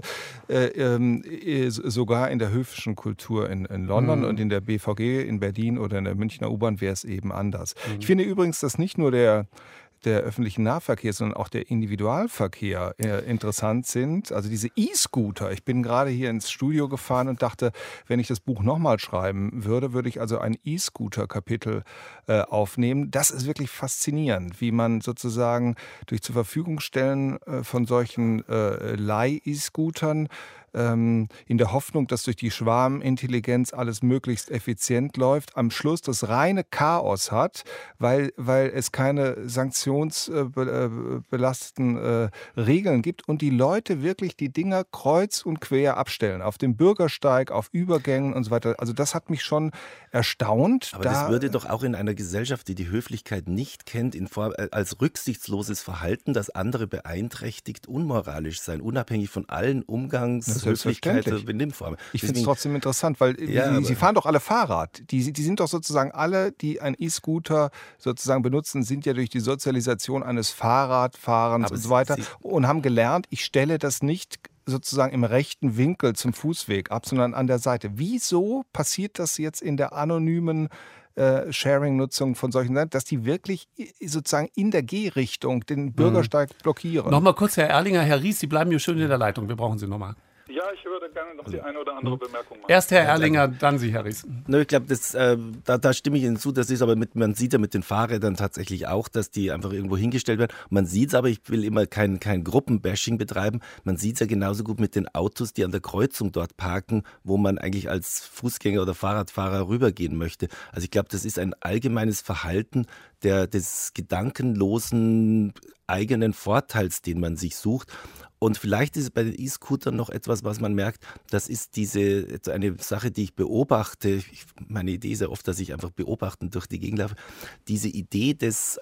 sogar in der höfischen Kultur in London und in der BVG in Berlin oder in der Münchner U-Bahn wäre es eben anders. Ich finde übrigens, dass nicht nur der öffentliche Nahverkehr, sondern auch der Individualverkehr interessant sind. Also diese E-Scooter. Ich bin gerade hier ins Studio gefahren und dachte, wenn ich das Buch nochmal schreiben würde, würde ich also ein E-Scooter-Kapitel aufnehmen. Das ist wirklich faszinierend, wie man sozusagen durch zur Verfügung stellen von solchen Leih-E-Scootern in der Hoffnung, dass durch die Schwarmintelligenz alles möglichst effizient läuft, am Schluss das reine Chaos hat, weil es keine sanktionsbelasteten Regeln gibt und die Leute wirklich die Dinger kreuz und quer abstellen, auf dem Bürgersteig, auf Übergängen und so weiter. Also das hat mich schon erstaunt. Aber das würde doch auch in einer Gesellschaft, die die Höflichkeit nicht kennt, als rücksichtsloses Verhalten, das andere beeinträchtigt, unmoralisch sein, unabhängig von allen Höflichkeit oder Benimmformen. Ich finde es trotzdem interessant, weil Sie fahren doch alle Fahrrad. Die sind doch sozusagen alle, die einen E-Scooter sozusagen benutzen, sind ja durch die Sozialisation eines Fahrradfahrens und so weiter und haben gelernt, ich stelle das nicht sozusagen im rechten Winkel zum Fußweg ab, sondern an der Seite. Wieso passiert das jetzt in der anonymen Sharing-Nutzung von solchen Seiten, dass die wirklich sozusagen in der Gehrichtung den Bürgersteig blockieren? Nochmal kurz, Herr Erlinger, Herr Ries, Sie bleiben hier schön in der Leitung. Wir brauchen Sie nochmal. Ja, ich würde gerne noch die eine oder andere Bemerkung machen. Erst Herr Erlinger, dann Sie, Herr Ries. Ich glaube, da stimme ich Ihnen zu. Das ist aber man sieht ja mit den Fahrrädern tatsächlich auch, dass die einfach irgendwo hingestellt werden. Man sieht es aber, ich will immer kein Gruppenbashing betreiben. Man sieht es ja genauso gut mit den Autos, die an der Kreuzung dort parken, wo man eigentlich als Fußgänger oder Fahrradfahrer rübergehen möchte. Also ich glaube, das ist ein allgemeines Verhalten des gedankenlosen eigenen Vorteils, den man sich sucht. Und vielleicht ist es bei den E-Scootern noch etwas, was man merkt, das ist eine Sache, die ich beobachte. Meine Idee ist ja oft, dass ich einfach beobachtend durch die Gegend laufe. Diese Idee des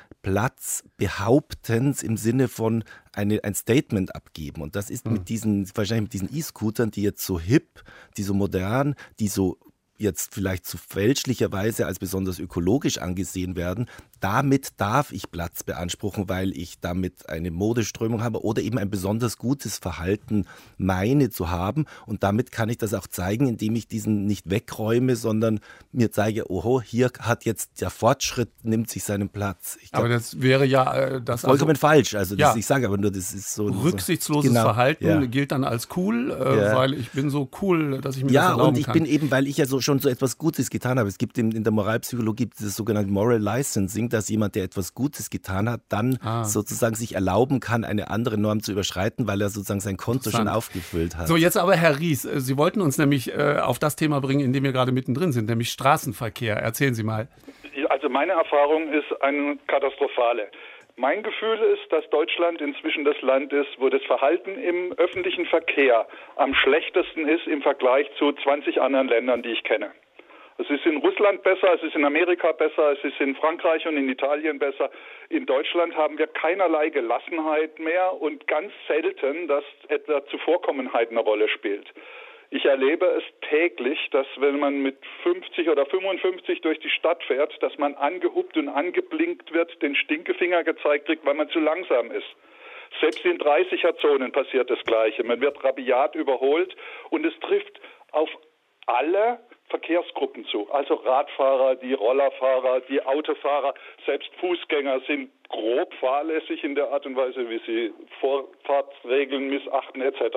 Platzbehauptens im Sinne von ein Statement abgeben. Und das ist wahrscheinlich mit diesen E-Scootern, die jetzt so hip, die so modern, die so jetzt vielleicht zu fälschlicherweise als besonders ökologisch angesehen werden, damit darf ich Platz beanspruchen, weil ich damit eine Modeströmung habe oder eben ein besonders gutes Verhalten meine zu haben. Und damit kann ich das auch zeigen, indem ich diesen nicht wegräume, sondern mir zeige, oho, hier hat jetzt der Fortschritt, nimmt sich seinen Platz. Aber das wäre ja das vollkommen falsch. Also ich sage aber nur, das ist so rücksichtsloses Verhalten gilt dann als cool, weil ich bin so cool, dass ich mir das erlauben kann. Ja, und ich bin eben, weil ich ja schon so etwas Gutes getan habe. Es gibt in der Moralpsychologie das sogenannte Moral Licensing, dass jemand, der etwas Gutes getan hat, dann sozusagen sich erlauben kann, eine andere Norm zu überschreiten, weil er sozusagen sein Konto schon aufgefüllt hat. So, jetzt aber Herr Ries, Sie wollten uns nämlich auf das Thema bringen, in dem wir gerade mittendrin sind, nämlich Straßenverkehr. Erzählen Sie mal. Ja, Also meine Erfahrung ist eine katastrophale. Mein Gefühl ist, dass Deutschland inzwischen das Land ist, wo das Verhalten im öffentlichen Verkehr am schlechtesten ist im Vergleich zu 20 anderen Ländern, die ich kenne. Es ist in Russland besser, es ist in Amerika besser, es ist in Frankreich und in Italien besser. In Deutschland haben wir keinerlei Gelassenheit mehr und ganz selten, dass etwa Zuvorkommenheit eine Rolle spielt. Ich erlebe es täglich, dass wenn man mit 50 oder 55 durch die Stadt fährt, dass man angehupt und angeblinkt wird, den Stinkefinger gezeigt kriegt, weil man zu langsam ist. Selbst in 30er-Zonen passiert das Gleiche. Man wird rabiat überholt und es trifft auf alle Verkehrsgruppen zu. Also Radfahrer, die Rollerfahrer, die Autofahrer, selbst Fußgänger sind grob fahrlässig in der Art und Weise, wie sie Vorfahrtsregeln missachten etc.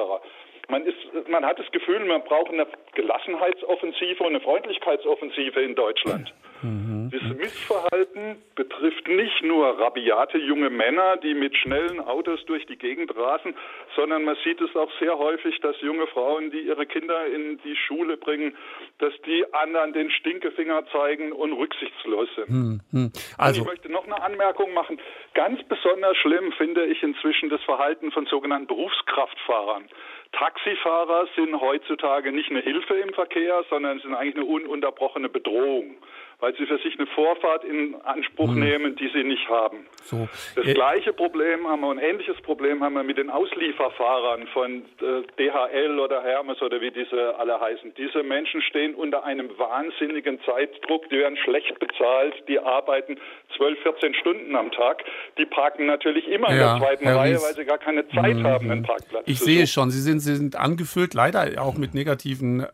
Man hat das Gefühl, man braucht eine Gelassenheitsoffensive und eine Freundlichkeitsoffensive in Deutschland. Dieses Missverhalten betrifft nicht nur rabiate junge Männer, die mit schnellen Autos durch die Gegend rasen, sondern man sieht es auch sehr häufig, dass junge Frauen, die ihre Kinder in die Schule bringen, dass die anderen den Stinkefinger zeigen und rücksichtslos sind. Also, und ich möchte noch eine Anmerkung machen. Ganz besonders schlimm finde ich inzwischen das Verhalten von sogenannten Berufskraftfahrern. Taxifahrer sind heutzutage nicht eine Hilfe im Verkehr, sondern sind eigentlich eine ununterbrochene Bedrohung, weil sie für sich eine Vorfahrt in Anspruch nehmen, die sie nicht haben. So. Das gleiche Problem haben wir, ein ähnliches Problem haben wir mit den Auslieferfahrern von DHL oder Hermes oder wie diese alle heißen. Diese Menschen stehen unter einem wahnsinnigen Zeitdruck, die werden schlecht bezahlt, die arbeiten 12, 14 Stunden am Tag. Die parken natürlich immer in der zweiten Reihe, weil sie gar keine Zeit haben, einen Parkplatz Ich sehe schon, Sie sind angefüllt, leider auch mit negativen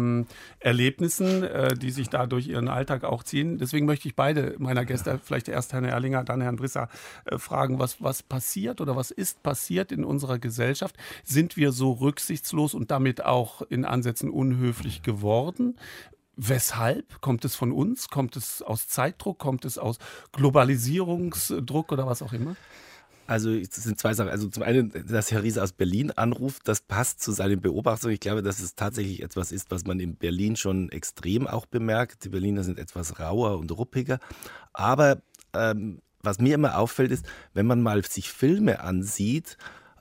Erlebnissen, die sich da durch Ihren Alltag auch ziehen. Deswegen möchte ich beide meiner Gäste, vielleicht erst Herrn Erlinger, dann Herrn Brisser, fragen, was passiert oder was ist passiert in unserer Gesellschaft? Sind wir so rücksichtslos und damit auch in Ansätzen unhöflich geworden? Weshalb? Kommt es von uns? Kommt es aus Zeitdruck? Kommt es aus Globalisierungsdruck oder was auch immer? Also es sind zwei Sachen. Also zum einen, dass Herr Riese aus Berlin anruft, das passt zu seinen Beobachtungen. Ich glaube, dass es tatsächlich etwas ist, was man in Berlin schon extrem auch bemerkt. Die Berliner sind etwas rauer und ruppiger. Aber was mir immer auffällt, ist, wenn man mal sich Filme ansieht,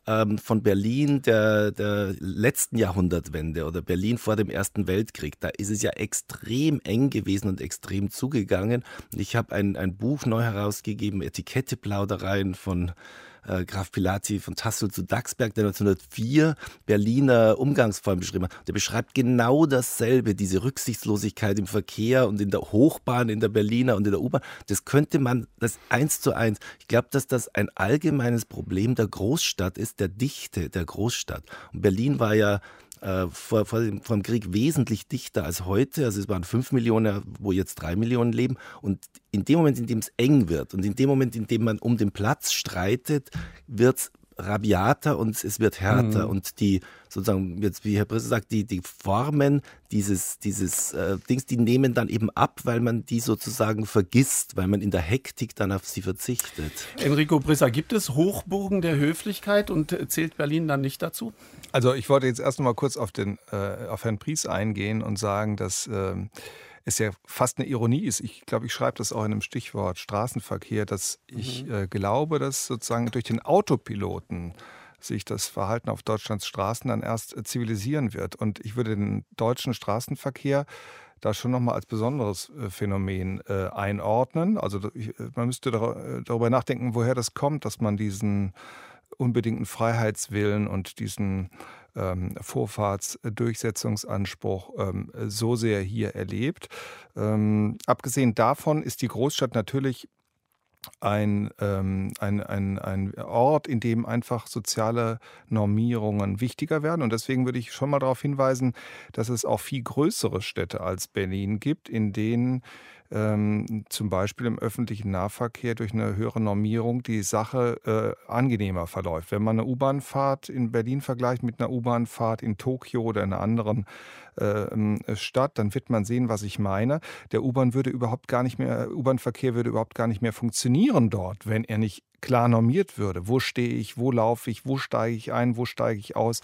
von Berlin der letzten Jahrhundertwende oder Berlin vor dem Ersten Weltkrieg, da ist es ja extrem eng gewesen und extrem zugegangen. Und ich habe ein Buch neu herausgegeben, Etiketteplaudereien von Graf Pilati von Tassel zu Dachsberg, der 1904 Berliner Umgangsform beschrieben hat. Der beschreibt genau dasselbe, diese Rücksichtslosigkeit im Verkehr und in der Hochbahn, in der Berliner und in der U-Bahn. Das könnte man, das 1:1. Ich glaube, dass das ein allgemeines Problem der Großstadt ist, der Dichte der Großstadt. Und Berlin war ja vor dem Krieg wesentlich dichter als heute. Also es waren 5 Millionen, wo jetzt 3 Millionen leben. Und in dem Moment, in dem es eng wird und in dem Moment, in dem man um den Platz streitet, wird es rabiater und es wird härter. Und die, sozusagen, jetzt wie Herr Brisser sagt, die Formen dieses Dings, die nehmen dann eben ab, weil man die sozusagen vergisst, weil man in der Hektik dann auf sie verzichtet. Enrico Brisser, gibt es Hochburgen der Höflichkeit und zählt Berlin dann nicht dazu? Also ich wollte jetzt erst noch mal kurz auf Herrn Pries eingehen und sagen, dass es ja fast eine Ironie ist. Ich glaube, ich schreibe das auch in einem Stichwort Straßenverkehr, dass ich glaube, dass sozusagen durch den Autopiloten sich das Verhalten auf Deutschlands Straßen dann erst zivilisieren wird. Und ich würde den deutschen Straßenverkehr da schon nochmal als besonderes Phänomen einordnen. Also man müsste darüber nachdenken, woher das kommt, dass man diesen unbedingten Freiheitswillen und diesen Vorfahrtsdurchsetzungsanspruch so sehr hier erlebt. Abgesehen davon ist die Großstadt natürlich ein Ort, in dem einfach soziale Normierungen wichtiger werden. Und deswegen würde ich schon mal darauf hinweisen, dass es auch viel größere Städte als Berlin gibt, in denen zum Beispiel im öffentlichen Nahverkehr durch eine höhere Normierung die Sache angenehmer verläuft. Wenn man eine U-Bahn-Fahrt in Berlin vergleicht mit einer U-Bahn-Fahrt in Tokio oder in einer anderen Stadt, dann wird man sehen, was ich meine. Der U-Bahn-Verkehr würde überhaupt gar nicht mehr funktionieren dort, wenn er nicht klar normiert würde. Wo stehe ich, wo laufe ich, wo steige ich ein, wo steige ich aus,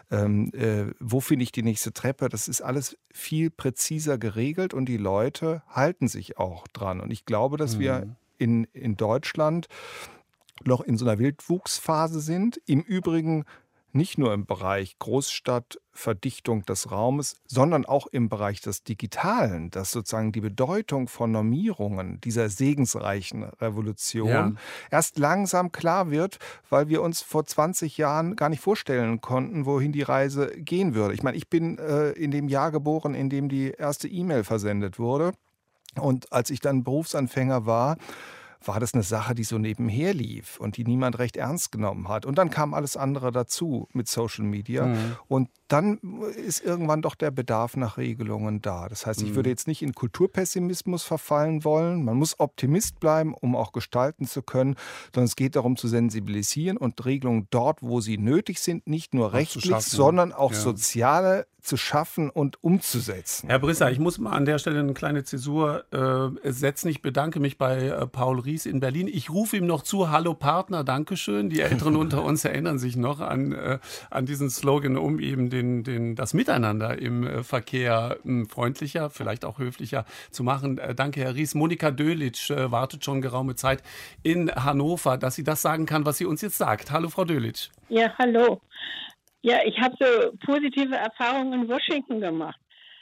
wo finde ich die nächste Treppe. Das ist alles viel präziser geregelt und die Leute halten sich auch dran. Und ich glaube, dass wir in Deutschland noch in so einer Wildwuchsphase sind. Im Übrigen nicht nur im Bereich Großstadtverdichtung des Raumes, sondern auch im Bereich des Digitalen, dass sozusagen die Bedeutung von Normierungen dieser segensreichen Revolution erst langsam klar wird, weil wir uns vor 20 Jahren gar nicht vorstellen konnten, wohin die Reise gehen würde. Ich meine, ich bin in dem Jahr geboren, in dem die erste E-Mail versendet wurde. Und als ich dann Berufsanfänger war das eine Sache, die so nebenher lief und die niemand recht ernst genommen hat. Und dann kam alles andere dazu mit Social Media. Und dann ist irgendwann doch der Bedarf nach Regelungen da. Das heißt, ich würde jetzt nicht in Kulturpessimismus verfallen wollen. Man muss Optimist bleiben, um auch gestalten zu können, sondern es geht darum zu sensibilisieren und Regelungen dort, wo sie nötig sind, nicht nur rechtlich, sondern auch soziale zu schaffen und umzusetzen. Herr Brisser, ich muss mal an der Stelle eine kleine Zäsur setzen. Ich bedanke mich bei Paul Ries in Berlin. Ich rufe ihm noch zu, hallo Partner, Dankeschön. Die Älteren unter uns erinnern sich noch an diesen Slogan, um eben das Miteinander im Verkehr freundlicher, vielleicht auch höflicher zu machen. Danke, Herr Ries. Monika Dölitsch wartet schon geraume Zeit in Hannover, dass sie das sagen kann, was sie uns jetzt sagt. Hallo, Frau Dölitsch. Ja, hallo. Ja, ich habe so positive Erfahrungen in Washington gemacht.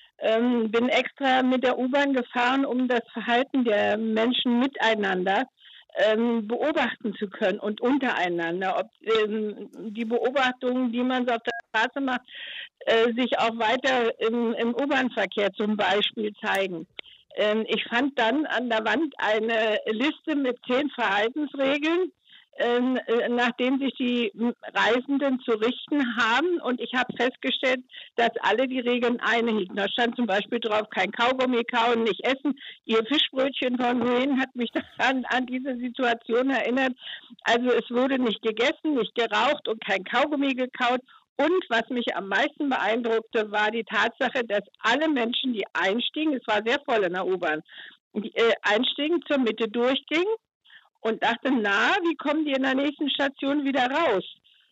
Bin extra mit der U-Bahn gefahren, um das Verhalten der Menschen miteinander beobachten zu können und untereinander. Ob die Beobachtungen, die man so auf der Straße macht, sich auch weiter im U-Bahn-Verkehr zum Beispiel zeigen. Ich fand dann an der Wand eine Liste mit 10 Verhaltensregeln, nach dem sich die Reisenden zu richten haben. Und ich habe festgestellt, dass alle die Regeln einhielten. Da stand zum Beispiel drauf, kein Kaugummi kauen, nicht essen. Ihr Fischbrötchen von wohin hat mich an diese Situation erinnert. Also es wurde nicht gegessen, nicht geraucht und kein Kaugummi gekaut. Und was mich am meisten beeindruckte, war die Tatsache, dass alle Menschen, die einstiegen, es war sehr voll in der U-Bahn, einstiegen, zur Mitte durchgingen, und dachte, wie kommen die in der nächsten Station wieder raus?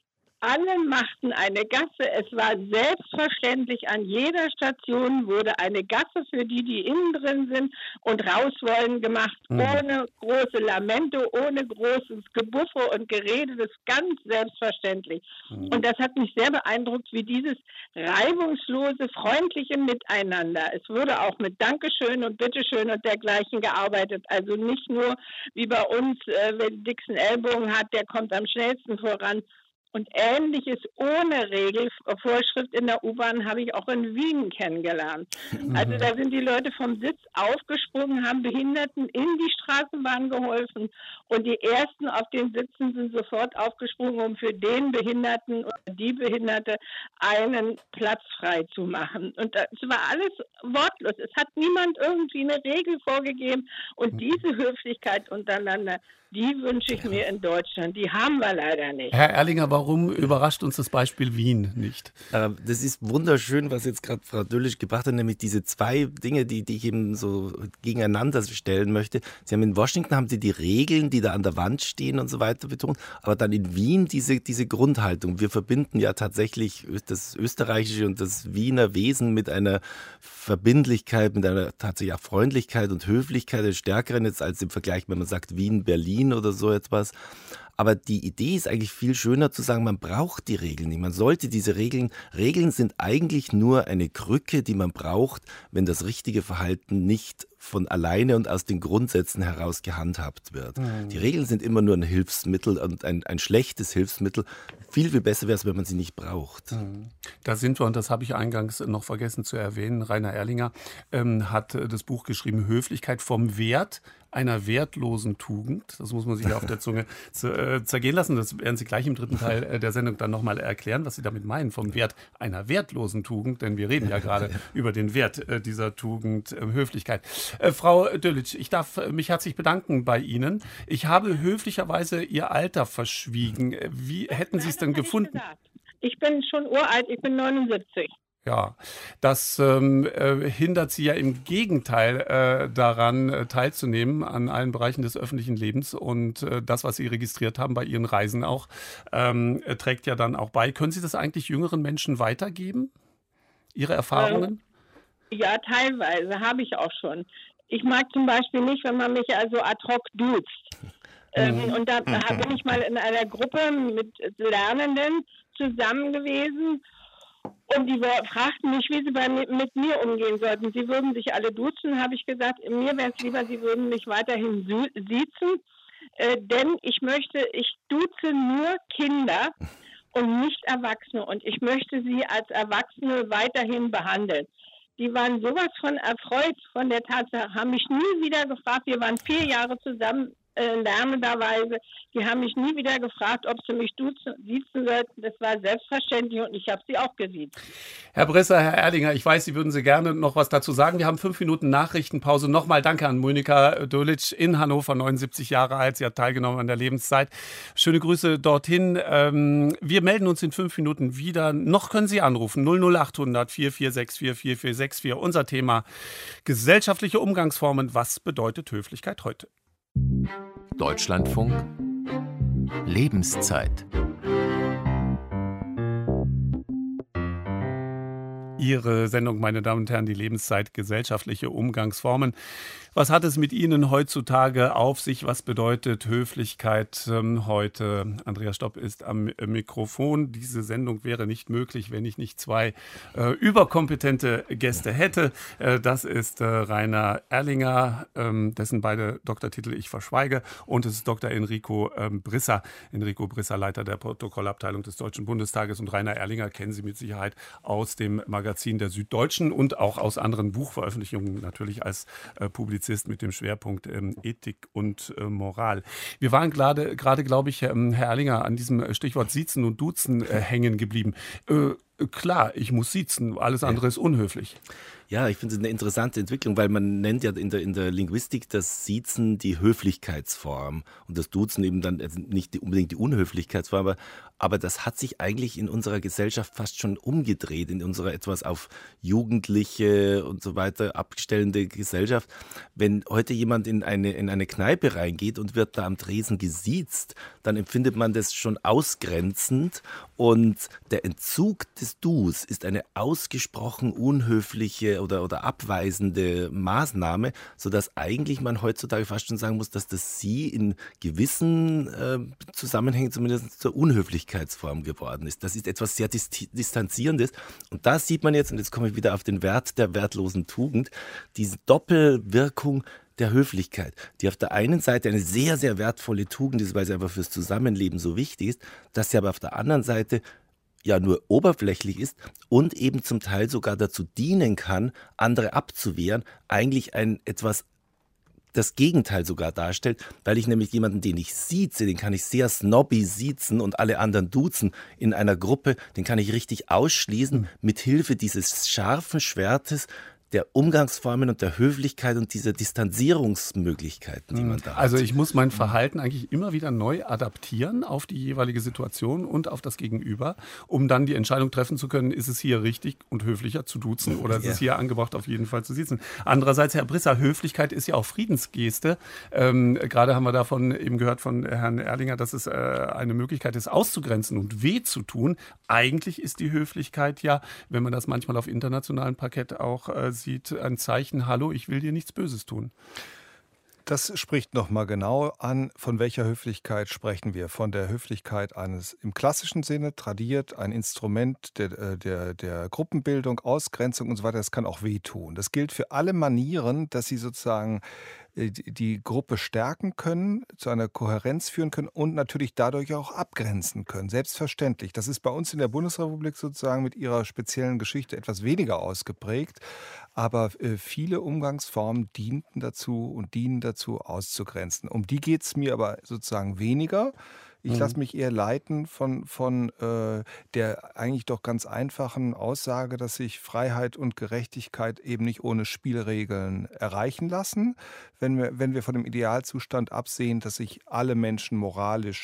Alle machten eine Gasse. Es war selbstverständlich, an jeder Station wurde eine Gasse für die innen drin sind und raus wollen, gemacht, ohne große Lamente, ohne großes Gebuffe und Gerede. Das ist ganz selbstverständlich. Und das hat mich sehr beeindruckt, wie dieses reibungslose, freundliche Miteinander. Es wurde auch mit Dankeschön und Bitteschön und dergleichen gearbeitet. Also nicht nur wie bei uns, wer Dicksten Ellbogen hat, der kommt am schnellsten voran. Und Ähnliches ohne Regelvorschrift in der U-Bahn habe ich auch in Wien kennengelernt. Also da sind die Leute vom Sitz aufgesprungen, haben Behinderten in die Straßenbahn geholfen und die Ersten auf den Sitzen sind sofort aufgesprungen, um für den Behinderten oder die Behinderte einen Platz frei zu machen. Und es war alles wortlos. Es hat niemand irgendwie eine Regel vorgegeben. Und diese Höflichkeit untereinander, die wünsche ich mir in Deutschland. Die haben wir leider nicht. Herr Erlinger, warum überrascht uns das Beispiel Wien nicht? Das ist wunderschön, was jetzt gerade Frau Dölitsch gebracht hat, nämlich diese 2 Dinge, die ich eben so gegeneinander stellen möchte. Sie haben in Washington haben Sie die Regeln, die da an der Wand stehen und so weiter betont, aber dann in Wien diese Grundhaltung. Wir verbinden ja tatsächlich das österreichische und das Wiener Wesen mit einer Verbindlichkeit, mit einer tatsächlich auch Freundlichkeit und Höflichkeit, der stärkeren jetzt als im Vergleich, wenn man sagt Wien, Berlin oder so etwas. Aber die Idee ist eigentlich viel schöner zu sagen, man braucht die Regeln nicht. Man sollte diese Regeln sind eigentlich nur eine Krücke, die man braucht, wenn das richtige Verhalten nicht von alleine und aus den Grundsätzen heraus gehandhabt wird. Die Regeln sind immer nur ein Hilfsmittel und ein schlechtes Hilfsmittel. Viel besser wäre es, wenn man sie nicht braucht. Da sind wir, und das habe ich eingangs noch vergessen zu erwähnen, Rainer Erlinger hat das Buch geschrieben, Höflichkeit vom Wert einer wertlosen Tugend. Das muss man sich ja auf der Zunge zergehen lassen. Das werden Sie gleich im 3. Teil der Sendung dann nochmal erklären, was Sie damit meinen, vom Wert einer wertlosen Tugend. Denn wir reden ja gerade über den Wert dieser Tugend, Höflichkeit. Frau Dölitsch, ich darf mich herzlich bedanken bei Ihnen. Ich habe höflicherweise Ihr Alter verschwiegen. Wie hätten Sie es denn gefunden? Ich bin schon uralt, ich bin 79. Ja, das hindert Sie ja im Gegenteil daran, teilzunehmen an allen Bereichen des öffentlichen Lebens. Und das, was Sie registriert haben bei Ihren Reisen auch, trägt ja dann auch bei. Können Sie das eigentlich jüngeren Menschen weitergeben? Ihre Erfahrungen? Ja, teilweise habe ich auch schon. Ich mag zum Beispiel nicht, wenn man mich also ad hoc duzt. Und da bin ich mal in einer Gruppe mit Lernenden zusammen gewesen. Und die fragten mich, wie sie mit mir umgehen sollten. Sie würden sich alle duzen, habe ich gesagt. Mir wäre es lieber, sie würden mich weiterhin siezen. Denn ich duze nur Kinder und nicht Erwachsene. Und ich möchte sie als Erwachsene weiterhin behandeln. Die waren sowas von erfreut von der Tatsache, haben mich nie wieder gefragt. Wir waren 4 Jahre zusammen lernenderweise. Die haben mich nie wieder gefragt, ob sie mich siezen sollten. Das war selbstverständlich und ich habe sie auch gesiezt. Herr Brisser, Herr Erlinger, ich weiß, Sie würden Sie gerne noch was dazu sagen. Wir haben 5 Minuten Nachrichtenpause. Nochmal danke an Monika Dolic in Hannover, 79 Jahre alt. Sie hat teilgenommen an der Lebenszeit. Schöne Grüße dorthin. Wir melden uns in 5 Minuten wieder. Noch können Sie anrufen. 00800 4464 4464. Unser Thema: gesellschaftliche Umgangsformen. Was bedeutet Höflichkeit heute? Deutschlandfunk Lebenszeit. Ihre Sendung, meine Damen und Herren, die Lebenszeit, gesellschaftliche Umgangsformen. Was hat es mit Ihnen heutzutage auf sich? Was bedeutet Höflichkeit heute? Andreas Stopp ist am Mikrofon. Diese Sendung wäre nicht möglich, wenn ich nicht 2 überkompetente Gäste hätte. Das ist Rainer Erlinger, dessen beide Doktortitel ich verschweige. Und es ist Dr. Enrico Brisser. Enrico Brisser, Leiter der Protokollabteilung des Deutschen Bundestages. Und Rainer Erlinger kennen Sie mit Sicherheit aus dem Magazin der Süddeutschen und auch aus anderen Buchveröffentlichungen, natürlich als Publizist mit dem Schwerpunkt Ethik und Moral. Wir waren gerade, glaube ich, Herr Erlinger, an diesem Stichwort Siezen und Duzen hängen geblieben. Klar, ich muss siezen, alles andere ist unhöflich. Ja, ich finde es eine interessante Entwicklung, weil man nennt ja in der Linguistik das Siezen die Höflichkeitsform und das Duzen eben dann nicht unbedingt die Unhöflichkeitsform, aber das hat sich eigentlich in unserer Gesellschaft fast schon umgedreht, in unserer etwas auf Jugendliche und so weiter abstellende Gesellschaft. Wenn heute jemand in eine Kneipe reingeht und wird da am Tresen gesiezt, dann empfindet man das schon ausgrenzend und der Entzug des Dus ist eine ausgesprochen unhöfliche oder abweisende Maßnahme, sodass eigentlich man heutzutage fast schon sagen muss, dass das Sie in gewissen Zusammenhängen zumindest zur Unhöflichkeitsform geworden ist. Das ist etwas sehr Distanzierendes. Und da sieht man jetzt, und jetzt komme ich wieder auf den Wert der wertlosen Tugend, diese Doppelwirkung der Höflichkeit, die auf der einen Seite eine sehr, sehr wertvolle Tugend ist, weil sie einfach fürs Zusammenleben so wichtig ist, dass sie aber auf der anderen Seite ja nur oberflächlich ist und eben zum Teil sogar dazu dienen kann, andere abzuwehren, eigentlich das Gegenteil sogar darstellt, weil ich nämlich jemanden, den ich sieze, den kann ich sehr snobby siezen und alle anderen duzen in einer Gruppe, den kann ich richtig ausschließen mit Hilfe dieses scharfen Schwertes der Umgangsformen und der Höflichkeit und dieser Distanzierungsmöglichkeiten, die man da hat. Also ich muss mein Verhalten eigentlich immer wieder neu adaptieren auf die jeweilige Situation und auf das Gegenüber, um dann die Entscheidung treffen zu können, ist es hier richtig und höflicher zu duzen oder ist es hier angebracht, auf jeden Fall zu siezen. Andererseits, Herr Brisser, Höflichkeit ist ja auch Friedensgeste. Gerade haben wir davon eben gehört von Herrn Erlinger, dass es eine Möglichkeit ist, auszugrenzen und weh zu tun. Eigentlich ist die Höflichkeit ja, wenn man das manchmal auf internationalem Parkett auch sieht, ein Zeichen, hallo, ich will dir nichts Böses tun. Das spricht nochmal genau an, von welcher Höflichkeit sprechen wir. Von der Höflichkeit eines im klassischen Sinne tradiert, ein Instrument der Gruppenbildung, Ausgrenzung und so weiter. Das kann auch wehtun. Das gilt für alle Manieren, dass sie sozusagen die Gruppe stärken können, zu einer Kohärenz führen können und natürlich dadurch auch abgrenzen können. Selbstverständlich. Das ist bei uns in der Bundesrepublik sozusagen mit ihrer speziellen Geschichte etwas weniger ausgeprägt. Aber viele Umgangsformen dienen dazu, auszugrenzen. Um die geht es mir aber sozusagen weniger. Ich lasse mich eher leiten von der eigentlich doch ganz einfachen Aussage, dass sich Freiheit und Gerechtigkeit eben nicht ohne Spielregeln erreichen lassen. Wenn wir von dem Idealzustand absehen, dass sich alle Menschen moralisch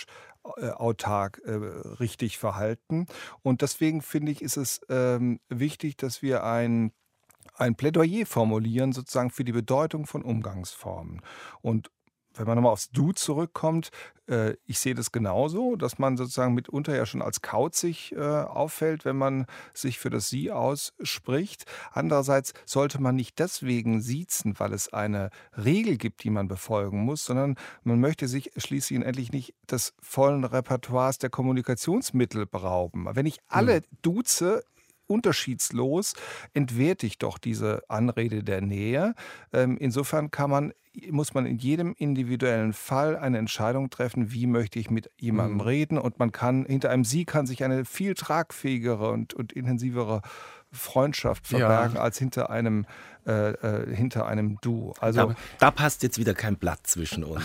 autark richtig verhalten. Und deswegen finde ich, ist es wichtig, dass wir ein Plädoyer formulieren, sozusagen für die Bedeutung von Umgangsformen. Und wenn man nochmal aufs Du zurückkommt, ich sehe das genauso, dass man sozusagen mitunter ja schon als kauzig auffällt, wenn man sich für das Sie ausspricht. Andererseits sollte man nicht deswegen siezen, weil es eine Regel gibt, die man befolgen muss, sondern man möchte sich schließlich und endlich nicht des vollen Repertoires der Kommunikationsmittel berauben. Wenn ich alle duze, unterschiedslos, entwerte ich doch diese Anrede der Nähe. Insofern muss man in jedem individuellen Fall eine Entscheidung treffen, wie möchte ich mit jemandem reden. Und man kann, hinter einem Sie kann sich eine viel tragfähigere und intensivere Freundschaft verbergen als hinter einem Du. Also da passt jetzt wieder kein Blatt zwischen uns.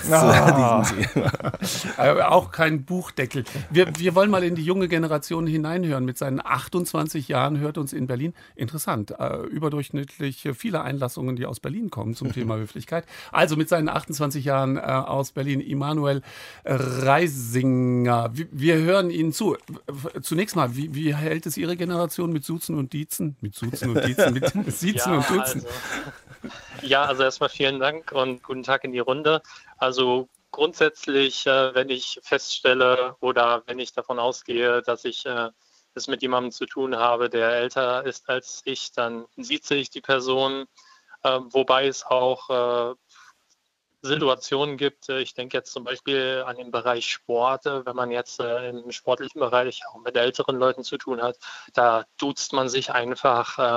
Auch kein Buchdeckel. Wir wollen mal in die junge Generation hineinhören. Mit seinen 28 Jahren hört uns in Berlin. Interessant. Überdurchschnittlich viele Einlassungen, die aus Berlin kommen zum Thema Höflichkeit. Also mit seinen 28 Jahren aus Berlin, Immanuel Reisinger. Wir hören Ihnen zu. Zunächst mal, wie hält es Ihre Generation mit Suzen und Diezen? Mit Suzen und Diezen, mit Siezen und Duzen? Also erstmal vielen Dank und guten Tag in die Runde. Also grundsätzlich, wenn ich feststelle oder wenn ich davon ausgehe, dass ich es mit jemandem zu tun habe, der älter ist als ich, dann sieze ich die Person, wobei es auch Situationen gibt. Ich denke jetzt zum Beispiel an den Bereich Sport, wenn man jetzt im sportlichen Bereich auch mit älteren Leuten zu tun hat, da duzt man sich einfach.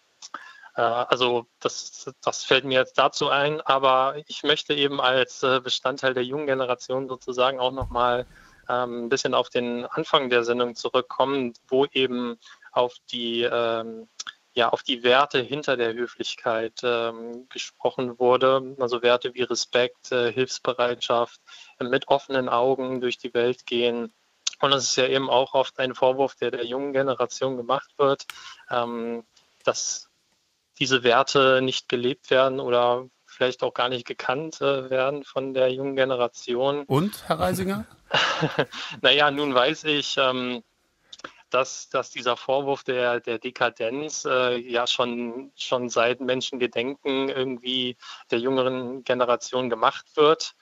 Also das fällt mir jetzt dazu ein, aber ich möchte eben als Bestandteil der jungen Generation sozusagen auch nochmal ein bisschen auf den Anfang der Sendung zurückkommen, wo eben auf die Werte hinter der Höflichkeit gesprochen wurde, also Werte wie Respekt, Hilfsbereitschaft, mit offenen Augen durch die Welt gehen. Und das ist ja eben auch oft ein Vorwurf, der jungen Generation gemacht wird, dass diese Werte nicht gelebt werden oder vielleicht auch gar nicht gekannt werden von der jungen Generation. Und, Herr Reisinger? Naja, nun weiß ich, dass dieser Vorwurf der Dekadenz ja schon seit Menschengedenken irgendwie der jüngeren Generation gemacht wird.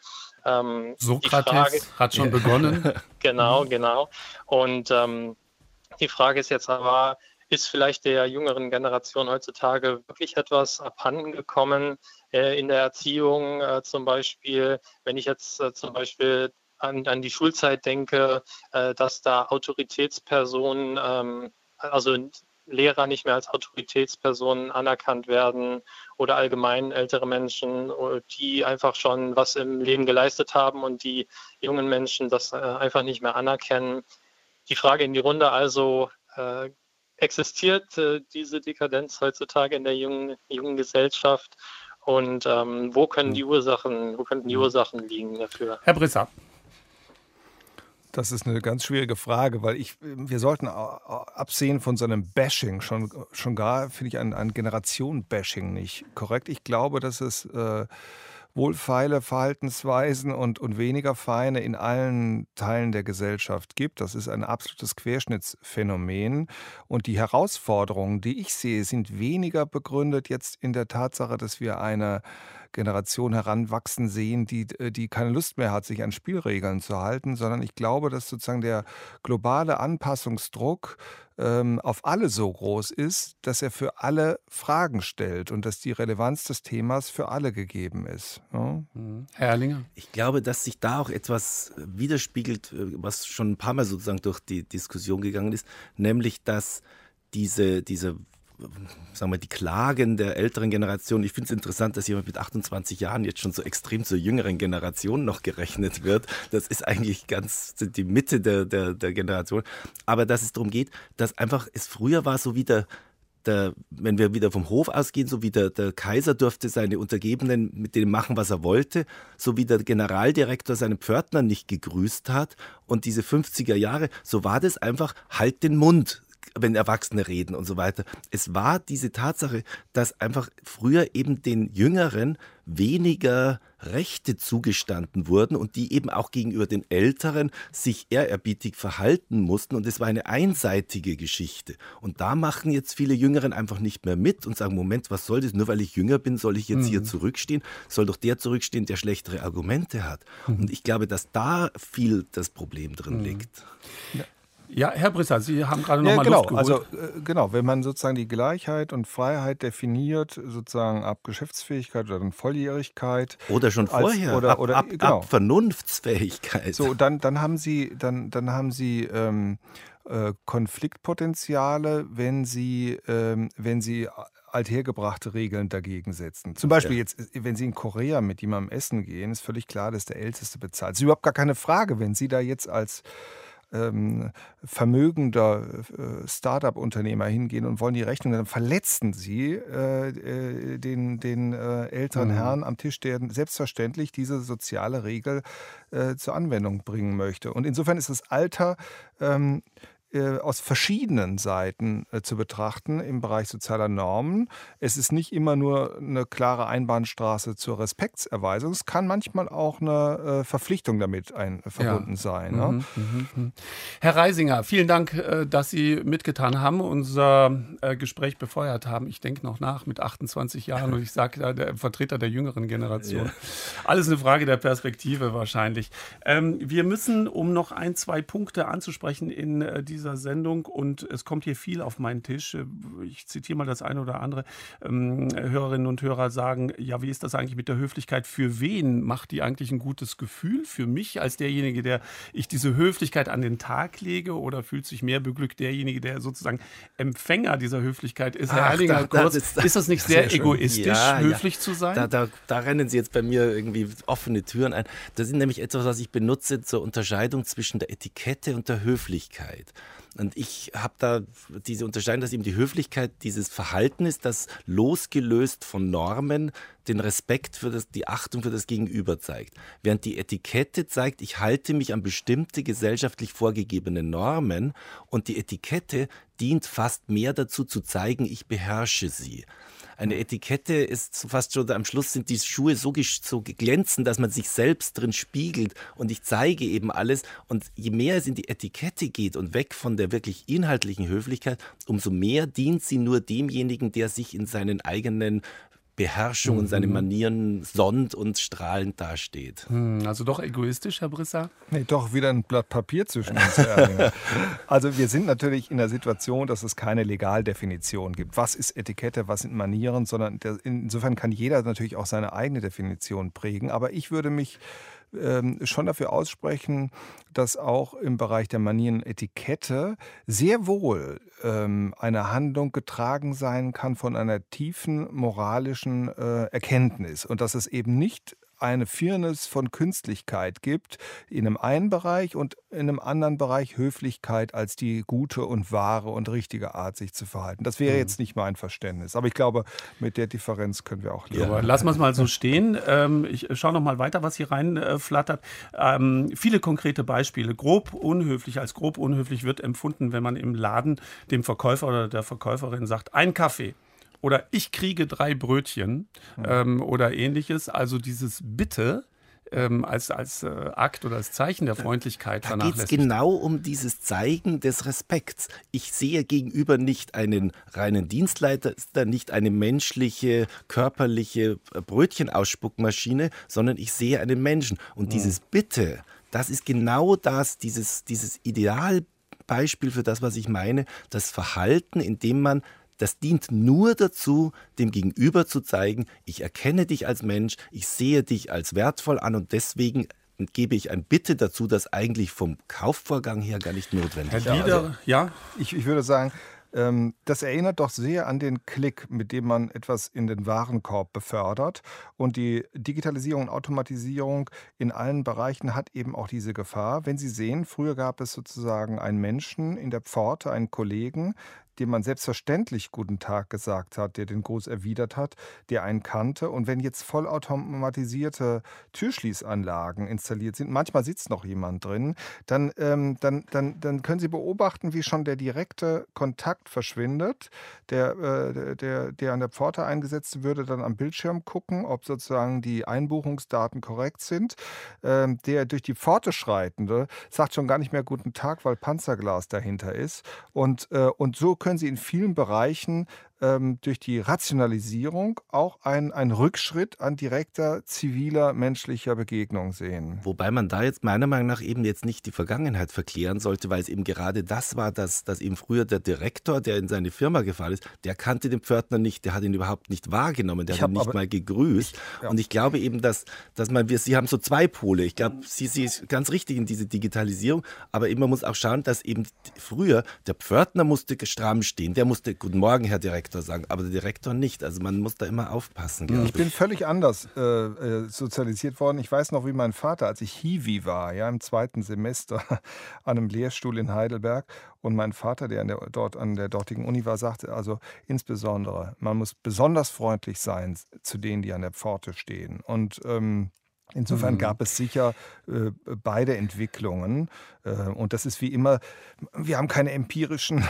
Sokrates hat schon begonnen. Genau. Und die Frage ist jetzt aber, ist vielleicht der jüngeren Generation heutzutage wirklich etwas abhanden gekommen in der Erziehung zum Beispiel? Wenn ich jetzt zum Beispiel an die Schulzeit denke, dass da Autoritätspersonen, also Lehrer nicht mehr als Autoritätspersonen anerkannt werden oder allgemein ältere Menschen, die einfach schon was im Leben geleistet haben und die jungen Menschen das einfach nicht mehr anerkennen. Die Frage in die Runde also, existiert diese Dekadenz heutzutage in der jungen Gesellschaft und wo könnten die Ursachen liegen dafür? Herr Brisser. Das ist eine ganz schwierige Frage, weil wir sollten absehen von so einem Bashing, schon gar finde ich ein Generation-Bashing nicht korrekt. Ich glaube, dass es wohlfeile Verhaltensweisen und weniger feine in allen Teilen der Gesellschaft gibt. Das ist ein absolutes Querschnittsphänomen. Und die Herausforderungen, die ich sehe, sind weniger begründet jetzt in der Tatsache, dass wir eine Generation heranwachsen sehen, die keine Lust mehr hat, sich an Spielregeln zu halten, sondern ich glaube, dass sozusagen der globale Anpassungsdruck auf alle so groß ist, dass er für alle Fragen stellt und dass die Relevanz des Themas für alle gegeben ist. Ja? Herr Erlinger? Ich glaube, dass sich da auch etwas widerspiegelt, was schon ein paar Mal sozusagen durch die Diskussion gegangen ist, nämlich, dass diese sagen wir, die Klagen der älteren Generation. Ich finde es interessant, dass jemand mit 28 Jahren jetzt schon so extrem zur jüngeren Generation noch gerechnet wird. Das ist eigentlich ganz die Mitte der Generation. Aber dass es darum geht, dass einfach es früher war, so wie wenn wir wieder vom Hof ausgehen, so wie der Kaiser durfte seine Untergebenen mit denen machen, was er wollte, so wie der Generaldirektor seinen Pförtner nicht gegrüßt hat und diese 50er Jahre, so war das einfach, halt den Mund. wenn Erwachsene reden und so weiter. Es war diese Tatsache, dass einfach früher eben den Jüngeren weniger Rechte zugestanden wurden und die eben auch gegenüber den Älteren sich ehrerbietig verhalten mussten. Und es war eine einseitige Geschichte. Und da machen jetzt viele Jüngeren einfach nicht mehr mit und sagen, Moment, was soll das? Nur weil ich jünger bin, soll ich jetzt hier zurückstehen? Soll doch der zurückstehen, der schlechtere Argumente hat. Und ich glaube, dass da viel das Problem drin liegt. Ja, Herr Brisser, Sie haben gerade noch mal genau, Luft geholt. also genau, wenn man sozusagen die Gleichheit und Freiheit definiert, sozusagen ab Geschäftsfähigkeit oder dann Volljährigkeit. Oder schon vorher, ab Vernunftsfähigkeit. So, dann haben Sie Konfliktpotenziale, wenn Sie althergebrachte Regeln dagegen setzen. Zum Beispiel jetzt, wenn Sie in Korea mit jemandem essen gehen, ist völlig klar, dass der Älteste bezahlt. Das ist überhaupt gar keine Frage, wenn Sie da jetzt als vermögender Start-up-Unternehmer hingehen und wollen die Rechnung, dann verletzen Sie den älteren Herrn am Tisch, der selbstverständlich diese soziale Regel zur Anwendung bringen möchte. Und insofern ist das Alter aus verschiedenen Seiten zu betrachten im Bereich sozialer Normen. Es ist nicht immer nur eine klare Einbahnstraße zur Respektserweisung. Es kann manchmal auch eine Verpflichtung damit verbunden sein. Ne? Herr Reisinger, vielen Dank, dass Sie mitgetan haben, unser Gespräch befeuert haben. Ich denke noch nach mit 28 Jahren und ich sage da, der Vertreter der jüngeren Generation. Ja. Alles eine Frage der Perspektive wahrscheinlich. Wir müssen, um noch 1, 2 Punkte anzusprechen in dieser Sendung, und es kommt hier viel auf meinen Tisch. Ich zitiere mal das eine oder andere. Hörerinnen und Hörer sagen, ja, wie ist das eigentlich mit der Höflichkeit? Für wen macht die eigentlich ein gutes Gefühl? Für mich als derjenige, der ich diese Höflichkeit an den Tag lege, oder fühlt sich mehr beglückt derjenige, der sozusagen Empfänger dieser Höflichkeit ist? Herr Erlinger, kurz, ist das nicht sehr egoistisch, höflich zu sein? Da rennen Sie jetzt bei mir irgendwie offene Türen ein. Das ist nämlich etwas, was ich benutze zur Unterscheidung zwischen der Etikette und der Höflichkeit. Und ich habe da diese Unterscheidung, dass eben die Höflichkeit dieses Verhalten ist, das losgelöst von Normen den Respekt für die Achtung für das Gegenüber zeigt. Während die Etikette zeigt, ich halte mich an bestimmte gesellschaftlich vorgegebene Normen, und die Etikette dient fast mehr dazu zu zeigen, ich beherrsche sie. Eine Etikette ist fast schon, am Schluss sind die Schuhe so glänzend, dass man sich selbst drin spiegelt, und ich zeige eben alles. Und je mehr es in die Etikette geht und weg von der wirklich inhaltlichen Höflichkeit, umso mehr dient sie nur demjenigen, der sich in seinen eigenen Beherrschung und seine Manieren sonnt und strahlend dasteht. Also doch egoistisch, Herr Brisser? Nee, doch wieder ein Blatt Papier zwischen uns. Also wir sind natürlich in der Situation, dass es keine Legaldefinition gibt. Was ist Etikette, was sind Manieren, sondern insofern kann jeder natürlich auch seine eigene Definition prägen. Aber ich würde mich schon dafür aussprechen, dass auch im Bereich der Manierenetikette sehr wohl eine Handlung getragen sein kann von einer tiefen moralischen Erkenntnis, und dass es eben nicht eine Firnis von Künstlichkeit gibt in einem einen Bereich und in einem anderen Bereich Höflichkeit als die gute und wahre und richtige Art, sich zu verhalten. Das wäre jetzt nicht mein Verständnis. Aber ich glaube, mit der Differenz können wir auch leben. Ja, lassen wir es mal so stehen. Ich schaue noch mal weiter, was hier reinflattert. Viele konkrete Beispiele. Grob unhöflich, als grob unhöflich wird empfunden, wenn man im Laden dem Verkäufer oder der Verkäuferin sagt, ein Kaffee. Oder ich kriege 3 Brötchen oder ähnliches. Also dieses Bitte als Akt oder als Zeichen der Freundlichkeit vernachlässigt. Da geht es genau um dieses Zeigen des Respekts. Ich sehe gegenüber nicht einen reinen Dienstleiter, nicht eine menschliche, körperliche Brötchenausspuckmaschine, sondern ich sehe einen Menschen. Und dieses Bitte, das ist genau das, dieses Idealbeispiel für das, was ich meine, das Verhalten, in dem man das dient nur dazu, dem Gegenüber zu zeigen, ich erkenne dich als Mensch, ich sehe dich als wertvoll an, und deswegen gebe ich ein Bitte dazu, das eigentlich vom Kaufvorgang her gar nicht notwendig ist. Herr Lieder, ja? Ich würde sagen, das erinnert doch sehr an den Klick, mit dem man etwas in den Warenkorb befördert. Und die Digitalisierung und Automatisierung in allen Bereichen hat eben auch diese Gefahr. Wenn Sie sehen, früher gab es sozusagen einen Menschen in der Pforte, einen Kollegen, dem man selbstverständlich guten Tag gesagt hat, der den Gruß erwidert hat, der einen kannte. Und wenn jetzt vollautomatisierte Türschließanlagen installiert sind, manchmal sitzt noch jemand drin, dann können Sie beobachten, wie schon der direkte Kontakt verschwindet. Der an der Pforte eingesetzt würde dann am Bildschirm gucken, ob sozusagen die Einbuchungsdaten korrekt sind. Der durch die Pforte Schreitende sagt schon gar nicht mehr guten Tag, weil Panzerglas dahinter ist. Und so können Sie in vielen Bereichen durch die Rationalisierung auch einen Rückschritt an direkter, ziviler, menschlicher Begegnung sehen. Wobei man da jetzt meiner Meinung nach eben jetzt nicht die Vergangenheit verklären sollte, weil es eben gerade das war, dass eben früher der Direktor, der in seine Firma gefahren ist, der kannte den Pförtner nicht, der hat ihn überhaupt nicht wahrgenommen, der hat ihn nicht mal gegrüßt. Und ich glaube eben, dass Sie haben so zwei Pole. Ich glaube, Sie ist ganz richtig in diese Digitalisierung, aber eben man muss auch schauen, dass eben früher der Pförtner musste stramm stehen, der musste Guten Morgen, Herr Direktor sagen, aber der Direktor nicht. Also man muss da immer aufpassen, glaube ich. Ich bin völlig anders sozialisiert worden. Ich weiß noch, wie mein Vater, als ich Hiwi war, ja, im 2. Semester an einem Lehrstuhl in Heidelberg, und mein Vater, der an der dortigen Uni war, sagte also insbesondere, man muss besonders freundlich sein zu denen, die an der Pforte stehen. Und insofern gab es sicher beide Entwicklungen. Und das ist wie immer, wir haben keine empirischen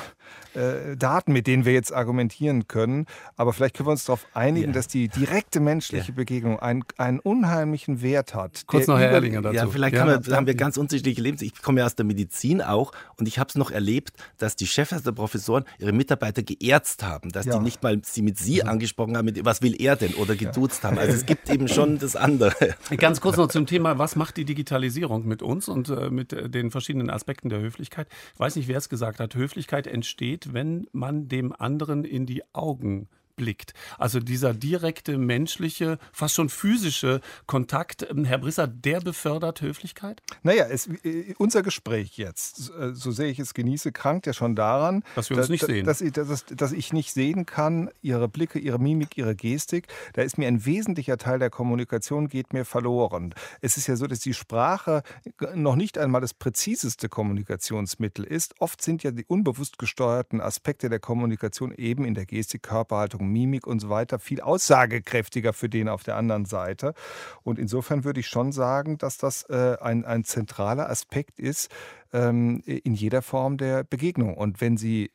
Daten, mit denen wir jetzt argumentieren können. Aber vielleicht können wir uns darauf einigen, dass die direkte menschliche Begegnung einen unheimlichen Wert hat. Kurz noch Herr Erlinger dazu. Ja, vielleicht haben wir ganz unterschiedliche Lebens. Ich komme ja aus der Medizin auch und ich habe es noch erlebt, dass die Chefs der Professoren ihre Mitarbeiter geärzt haben, dass die nicht mal sie mit Sie angesprochen haben, mit was will er denn oder geduzt haben. Also es gibt eben schon das andere. Ganz kurz noch zum Thema, was macht die Digitalisierung mit uns und mit den verschiedenen Aspekten der Höflichkeit? Ich weiß nicht, wer es gesagt hat. Höflichkeit entsteht, wenn man dem anderen in die Augen blickt. Also dieser direkte, menschliche, fast schon physische Kontakt, Herr Brisser, der befördert Höflichkeit? Naja, unser Gespräch jetzt, so sehr ich es genieße, krankt ja schon daran, dass wir uns nicht sehen. Dass ich nicht sehen kann, Ihre Blicke, Ihre Mimik, Ihre Gestik. Da ist mir ein wesentlicher Teil der Kommunikation geht mir verloren. Es ist ja so, dass die Sprache noch nicht einmal das präziseste Kommunikationsmittel ist. Oft sind ja die unbewusst gesteuerten Aspekte der Kommunikation eben in der Gestik, Körperhaltung, Mimik und so weiter viel aussagekräftiger für den auf der anderen Seite. Und insofern würde ich schon sagen, dass das ein zentraler Aspekt ist in jeder Form der Begegnung. Und wenn Sie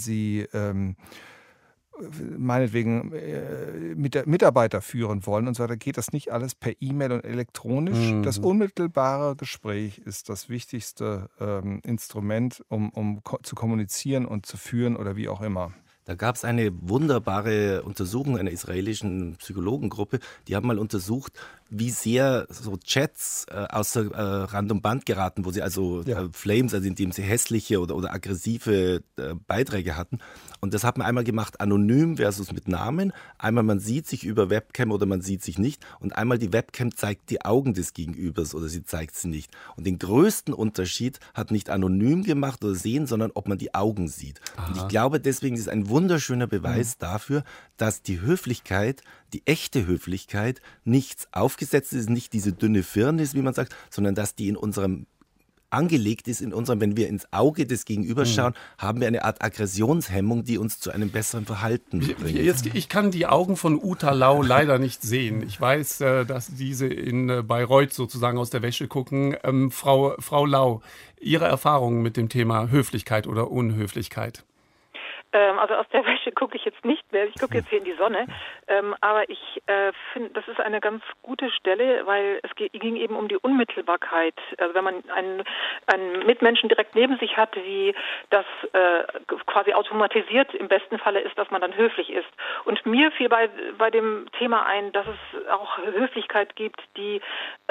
meinetwegen Mitarbeiter führen wollen und so weiter, geht das nicht alles per E-Mail und elektronisch. Das unmittelbare Gespräch ist das wichtigste Instrument, um zu kommunizieren und zu führen oder wie auch immer. Da gab es eine wunderbare Untersuchung einer israelischen Psychologengruppe. Die haben mal untersucht, wie sehr so Chats außer Rand und Band geraten, wo sie also Flames, also indem sie hässliche oder aggressive Beiträge hatten. Und das hat man einmal gemacht anonym versus mit Namen. Einmal man sieht sich über Webcam oder man sieht sich nicht. Und einmal die Webcam zeigt die Augen des Gegenübers oder sie zeigt sie nicht. Und den größten Unterschied hat nicht anonym gemacht oder sehen, sondern ob man die Augen sieht. Aha. Und ich glaube, deswegen ist ein wunderschöner Beweis dafür, dass die Höflichkeit, die echte Höflichkeit, nichts aufgesetzt ist, nicht diese dünne Firnis, wie man sagt, sondern dass die in unserem angelegt ist, wenn wir ins Auge des Gegenübers schauen, haben wir eine Art Aggressionshemmung, die uns zu einem besseren Verhalten bringt. Ich kann die Augen von Uta Lau leider nicht sehen. Ich weiß, dass diese in Bayreuth sozusagen aus der Wäsche gucken. Frau Lau, Ihre Erfahrungen mit dem Thema Höflichkeit oder Unhöflichkeit? Also aus der Wäsche gucke ich jetzt nicht mehr, ich gucke jetzt hier in die Sonne, aber ich finde, das ist eine ganz gute Stelle, weil es ging eben um die Unmittelbarkeit. Also wenn man einen Mitmenschen direkt neben sich hat, wie das quasi automatisiert im besten Falle ist, dass man dann höflich ist. Und mir fiel bei dem Thema ein, dass es auch Höflichkeit gibt, die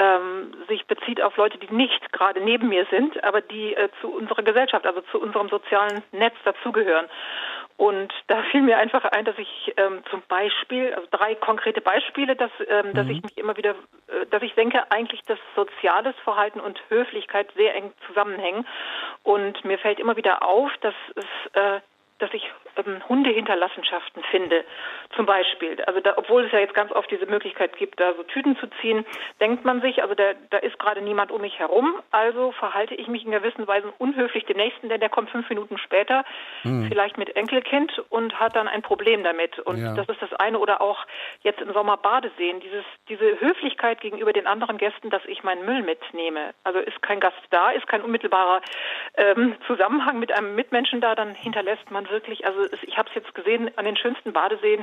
sich bezieht auf Leute, die nicht gerade neben mir sind, aber die zu unserer Gesellschaft, also zu unserem sozialen Netz dazugehören. Und da fiel mir einfach ein, dass ich zum Beispiel, also 3 konkrete Beispiele, dass ich mich immer wieder, dass ich denke, eigentlich dass soziales Verhalten und Höflichkeit sehr eng zusammenhängen. Und mir fällt immer wieder auf, dass ich Hundehinterlassenschaften finde, zum Beispiel. Also obwohl es ja jetzt ganz oft diese Möglichkeit gibt, da so Tüten zu ziehen, denkt man sich, also da ist gerade niemand um mich herum, also verhalte ich mich in gewissen Weisen unhöflich dem Nächsten, denn der kommt 5 Minuten später, vielleicht mit Enkelkind und hat dann ein Problem damit. Und das ist das eine. Oder auch jetzt im Sommer Badeseen, diese Höflichkeit gegenüber den anderen Gästen, dass ich meinen Müll mitnehme. Also ist kein Gast da, ist kein unmittelbarer Zusammenhang mit einem Mitmenschen da, dann hinterlässt man wirklich, also ich habe es jetzt gesehen an den schönsten Badeseen,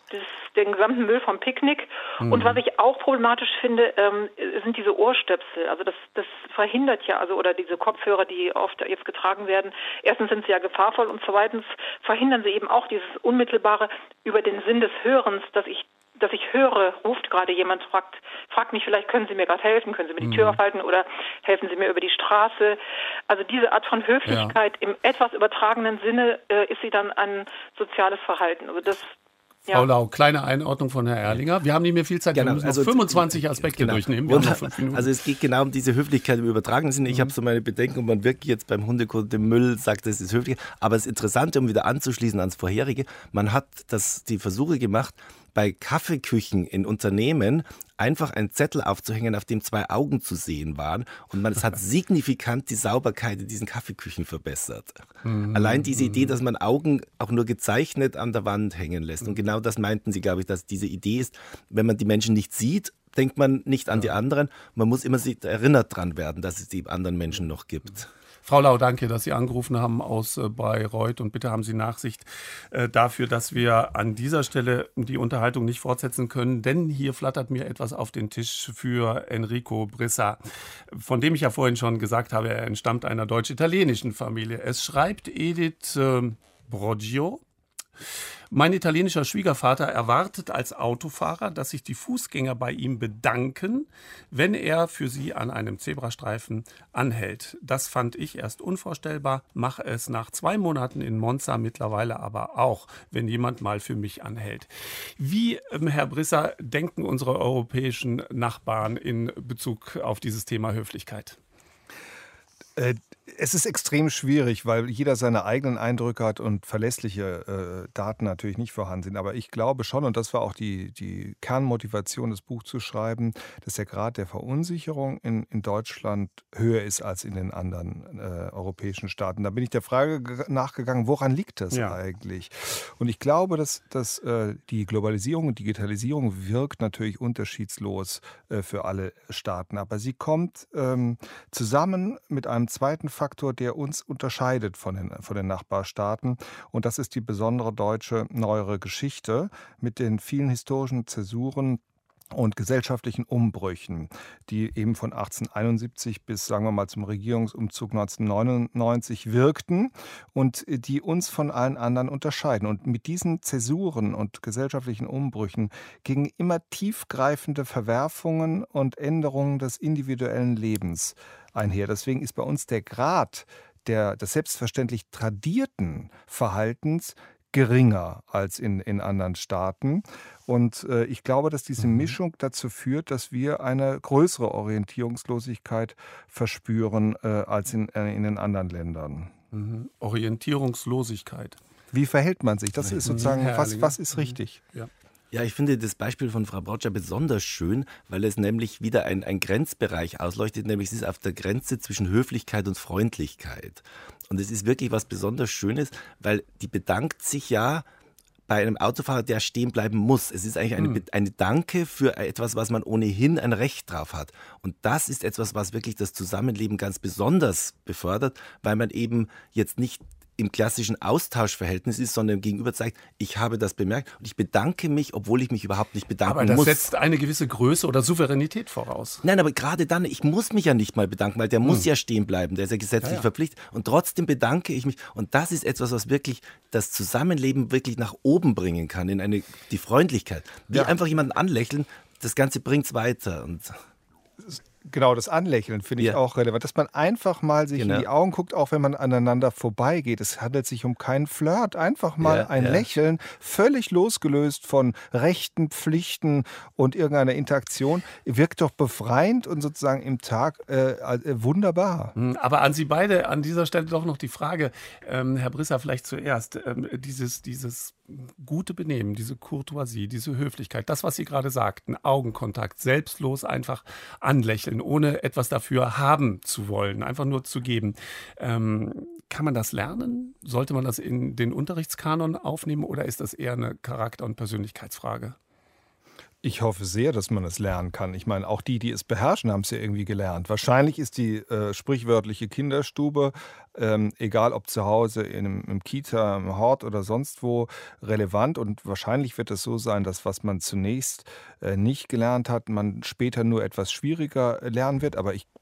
den gesamten Müll vom Picknick. Und was ich auch problematisch finde, sind diese Ohrstöpsel. Also das verhindert ja, also oder diese Kopfhörer, die oft jetzt getragen werden. Erstens sind sie ja gefahrvoll und zweitens verhindern sie eben auch dieses unmittelbare über den Sinn des Hörens, dass ich höre, ruft gerade jemand, fragt mich vielleicht, können Sie mir gerade helfen, können Sie mir die Tür aufhalten oder helfen Sie mir über die Straße. Also diese Art von Höflichkeit im etwas übertragenen Sinne ist sie dann ein soziales Verhalten. Also das Frau Lau, kleine Einordnung von Herrn Erlinger. Wir haben nicht mehr viel Zeit, wir müssen noch 25 Aspekte durchnehmen. Wir haben noch 5 Minuten. Also es geht genau um diese Höflichkeit im übertragenen Sinne. Ich habe so meine Bedenken, ob man wirklich jetzt beim Hundekot dem Müll sagt, das ist höflich. Aber das Interessante, um wieder anzuschließen ans Vorherige, man hat die Versuche gemacht, bei Kaffeeküchen in Unternehmen einfach einen Zettel aufzuhängen, auf dem 2 Augen zu sehen waren. Und es hat signifikant die Sauberkeit in diesen Kaffeeküchen verbessert. Allein diese Idee, dass man Augen auch nur gezeichnet an der Wand hängen lässt. Und genau das meinten sie, glaube ich, dass diese Idee ist, wenn man die Menschen nicht sieht, denkt man nicht an die anderen. Man muss immer erinnert dran werden, dass es die anderen Menschen noch gibt. Frau Lau, danke, dass Sie angerufen haben aus Bayreuth und bitte haben Sie Nachsicht dafür, dass wir an dieser Stelle die Unterhaltung nicht fortsetzen können, denn hier flattert mir etwas auf den Tisch für Enrico Brissa, von dem ich ja vorhin schon gesagt habe, er entstammt einer deutsch-italienischen Familie. Es schreibt Edith Broggio: Mein italienischer Schwiegervater erwartet als Autofahrer, dass sich die Fußgänger bei ihm bedanken, wenn er für sie an einem Zebrastreifen anhält. Das fand ich erst unvorstellbar, mache es nach 2 Monaten in Monza mittlerweile aber auch, wenn jemand mal für mich anhält. Wie, Herr Brissa, denken unsere europäischen Nachbarn in Bezug auf dieses Thema Höflichkeit? Es ist extrem schwierig, weil jeder seine eigenen Eindrücke hat und verlässliche Daten natürlich nicht vorhanden sind. Aber ich glaube schon, und das war auch die Kernmotivation, das Buch zu schreiben, dass der Grad der Verunsicherung in Deutschland höher ist als in den anderen europäischen Staaten. Da bin ich der Frage nachgegangen, woran liegt das eigentlich? Und ich glaube, dass die Globalisierung und Digitalisierung wirkt natürlich unterschiedslos für alle Staaten. Aber sie kommt zusammen mit einem zweiten Faktor, der uns unterscheidet von den Nachbarstaaten. Und das ist die besondere deutsche neuere Geschichte mit den vielen historischen Zäsuren und gesellschaftlichen Umbrüchen, die eben von 1871 bis, sagen wir mal, zum Regierungsumzug 1999 wirkten und die uns von allen anderen unterscheiden. Und mit diesen Zäsuren und gesellschaftlichen Umbrüchen gingen immer tiefgreifende Verwerfungen und Änderungen des individuellen Lebens einher. Deswegen ist bei uns der Grad des selbstverständlich tradierten Verhaltens geringer als in anderen Staaten. Und ich glaube, dass diese Mischung dazu führt, dass wir eine größere Orientierungslosigkeit verspüren als in den anderen Ländern. Orientierungslosigkeit. Wie verhält man sich? Das ist sozusagen, was ist richtig? Ja, ich finde das Beispiel von Frau Broggio besonders schön, weil es nämlich wieder ein Grenzbereich ausleuchtet, nämlich es ist auf der Grenze zwischen Höflichkeit und Freundlichkeit. Und es ist wirklich was besonders Schönes, weil die bedankt sich ja bei einem Autofahrer, der stehen bleiben muss. Es ist eigentlich eine Danke für etwas, was man ohnehin ein Recht drauf hat. Und das ist etwas, was wirklich das Zusammenleben ganz besonders befördert, weil man eben jetzt nicht im klassischen Austauschverhältnis ist, sondern gegenüber zeigt, ich habe das bemerkt und ich bedanke mich, obwohl ich mich überhaupt nicht bedanken muss. Aber das setzt eine gewisse Größe oder Souveränität voraus. Nein, aber gerade dann, ich muss mich ja nicht mal bedanken, weil der muss ja stehen bleiben, der ist ja gesetzlich verpflichtet und trotzdem bedanke ich mich und das ist etwas, was wirklich das Zusammenleben wirklich nach oben bringen kann, in die Freundlichkeit. Wie einfach jemanden anlächeln, das Ganze bringt es weiter. Und Genau, das Anlächeln finde ich auch relevant, dass man einfach mal sich in die Augen guckt, auch wenn man aneinander vorbeigeht. Es handelt sich um keinen Flirt, einfach mal ein Lächeln, völlig losgelöst von Rechten, Pflichten und irgendeiner Interaktion, wirkt doch befreiend und sozusagen im Tag wunderbar. Aber an Sie beide an dieser Stelle doch noch die Frage, Herr Brisser, vielleicht zuerst, dieses gute Benehmen, diese Courtoisie, diese Höflichkeit, das, was Sie gerade sagten, Augenkontakt, selbstlos einfach anlächeln, ohne etwas dafür haben zu wollen, einfach nur zu geben. Kann man das lernen? Sollte man das in den Unterrichtskanon aufnehmen oder ist das eher eine Charakter- und Persönlichkeitsfrage? Ich hoffe sehr, dass man es lernen kann. Ich meine, auch die es beherrschen, haben es ja irgendwie gelernt. Wahrscheinlich ist die sprichwörtliche Kinderstube, egal ob zu Hause, im Kita, im Hort oder sonst wo, relevant. Und wahrscheinlich wird es so sein, dass was man zunächst nicht gelernt hat, man später nur etwas schwieriger lernen wird. Aber ich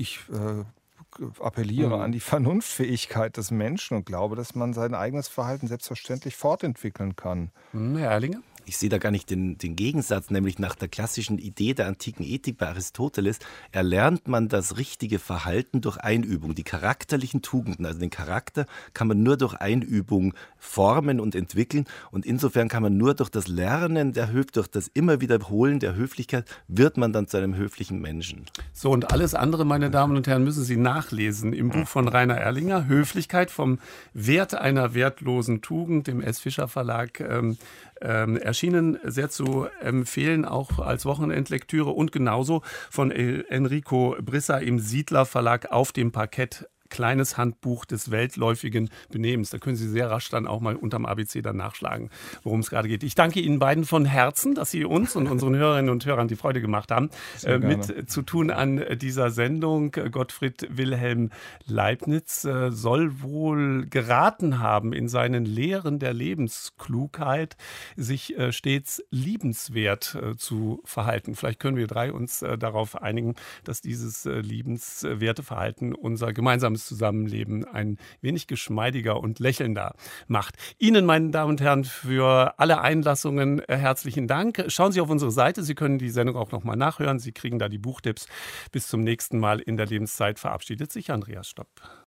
appelliere an die Vernunftfähigkeit des Menschen und glaube, dass man sein eigenes Verhalten selbstverständlich fortentwickeln kann. Herr Erlinger? Ich sehe da gar nicht den Gegensatz, nämlich nach der klassischen Idee der antiken Ethik bei Aristoteles erlernt man das richtige Verhalten durch Einübung. Die charakterlichen Tugenden, also den Charakter, kann man nur durch Einübung formen und entwickeln. Und insofern kann man nur durch das Lernen durch das immer Wiederholen der Höflichkeit, wird man dann zu einem höflichen Menschen. So, und alles andere, meine Damen und Herren, müssen Sie nachlesen im Buch von Rainer Erlinger, Höflichkeit vom Wert einer wertlosen Tugend, im S. Fischer Verlag erschienen, sehr zu empfehlen, auch als Wochenendlektüre und genauso von Enrico Brisser im Siedler Verlag Auf dem Parkett. Kleines Handbuch des weltläufigen Benehmens. Da können Sie sehr rasch dann auch mal unterm ABC dann nachschlagen, worum es gerade geht. Ich danke Ihnen beiden von Herzen, dass Sie uns und unseren Hörerinnen und Hörern die Freude gemacht haben, mit zu tun an dieser Sendung. Gottfried Wilhelm Leibniz soll wohl geraten haben, in seinen Lehren der Lebensklugheit sich stets liebenswert zu verhalten. Vielleicht können wir drei uns darauf einigen, dass dieses liebenswerte Verhalten unser gemeinsames Zusammenleben ein wenig geschmeidiger und lächelnder macht. Ihnen, meine Damen und Herren, für alle Einlassungen herzlichen Dank. Schauen Sie auf unsere Seite. Sie können die Sendung auch nochmal nachhören. Sie kriegen da die Buchtipps. Bis zum nächsten Mal in der Lebenszeit verabschiedet sich Andreas Stopp.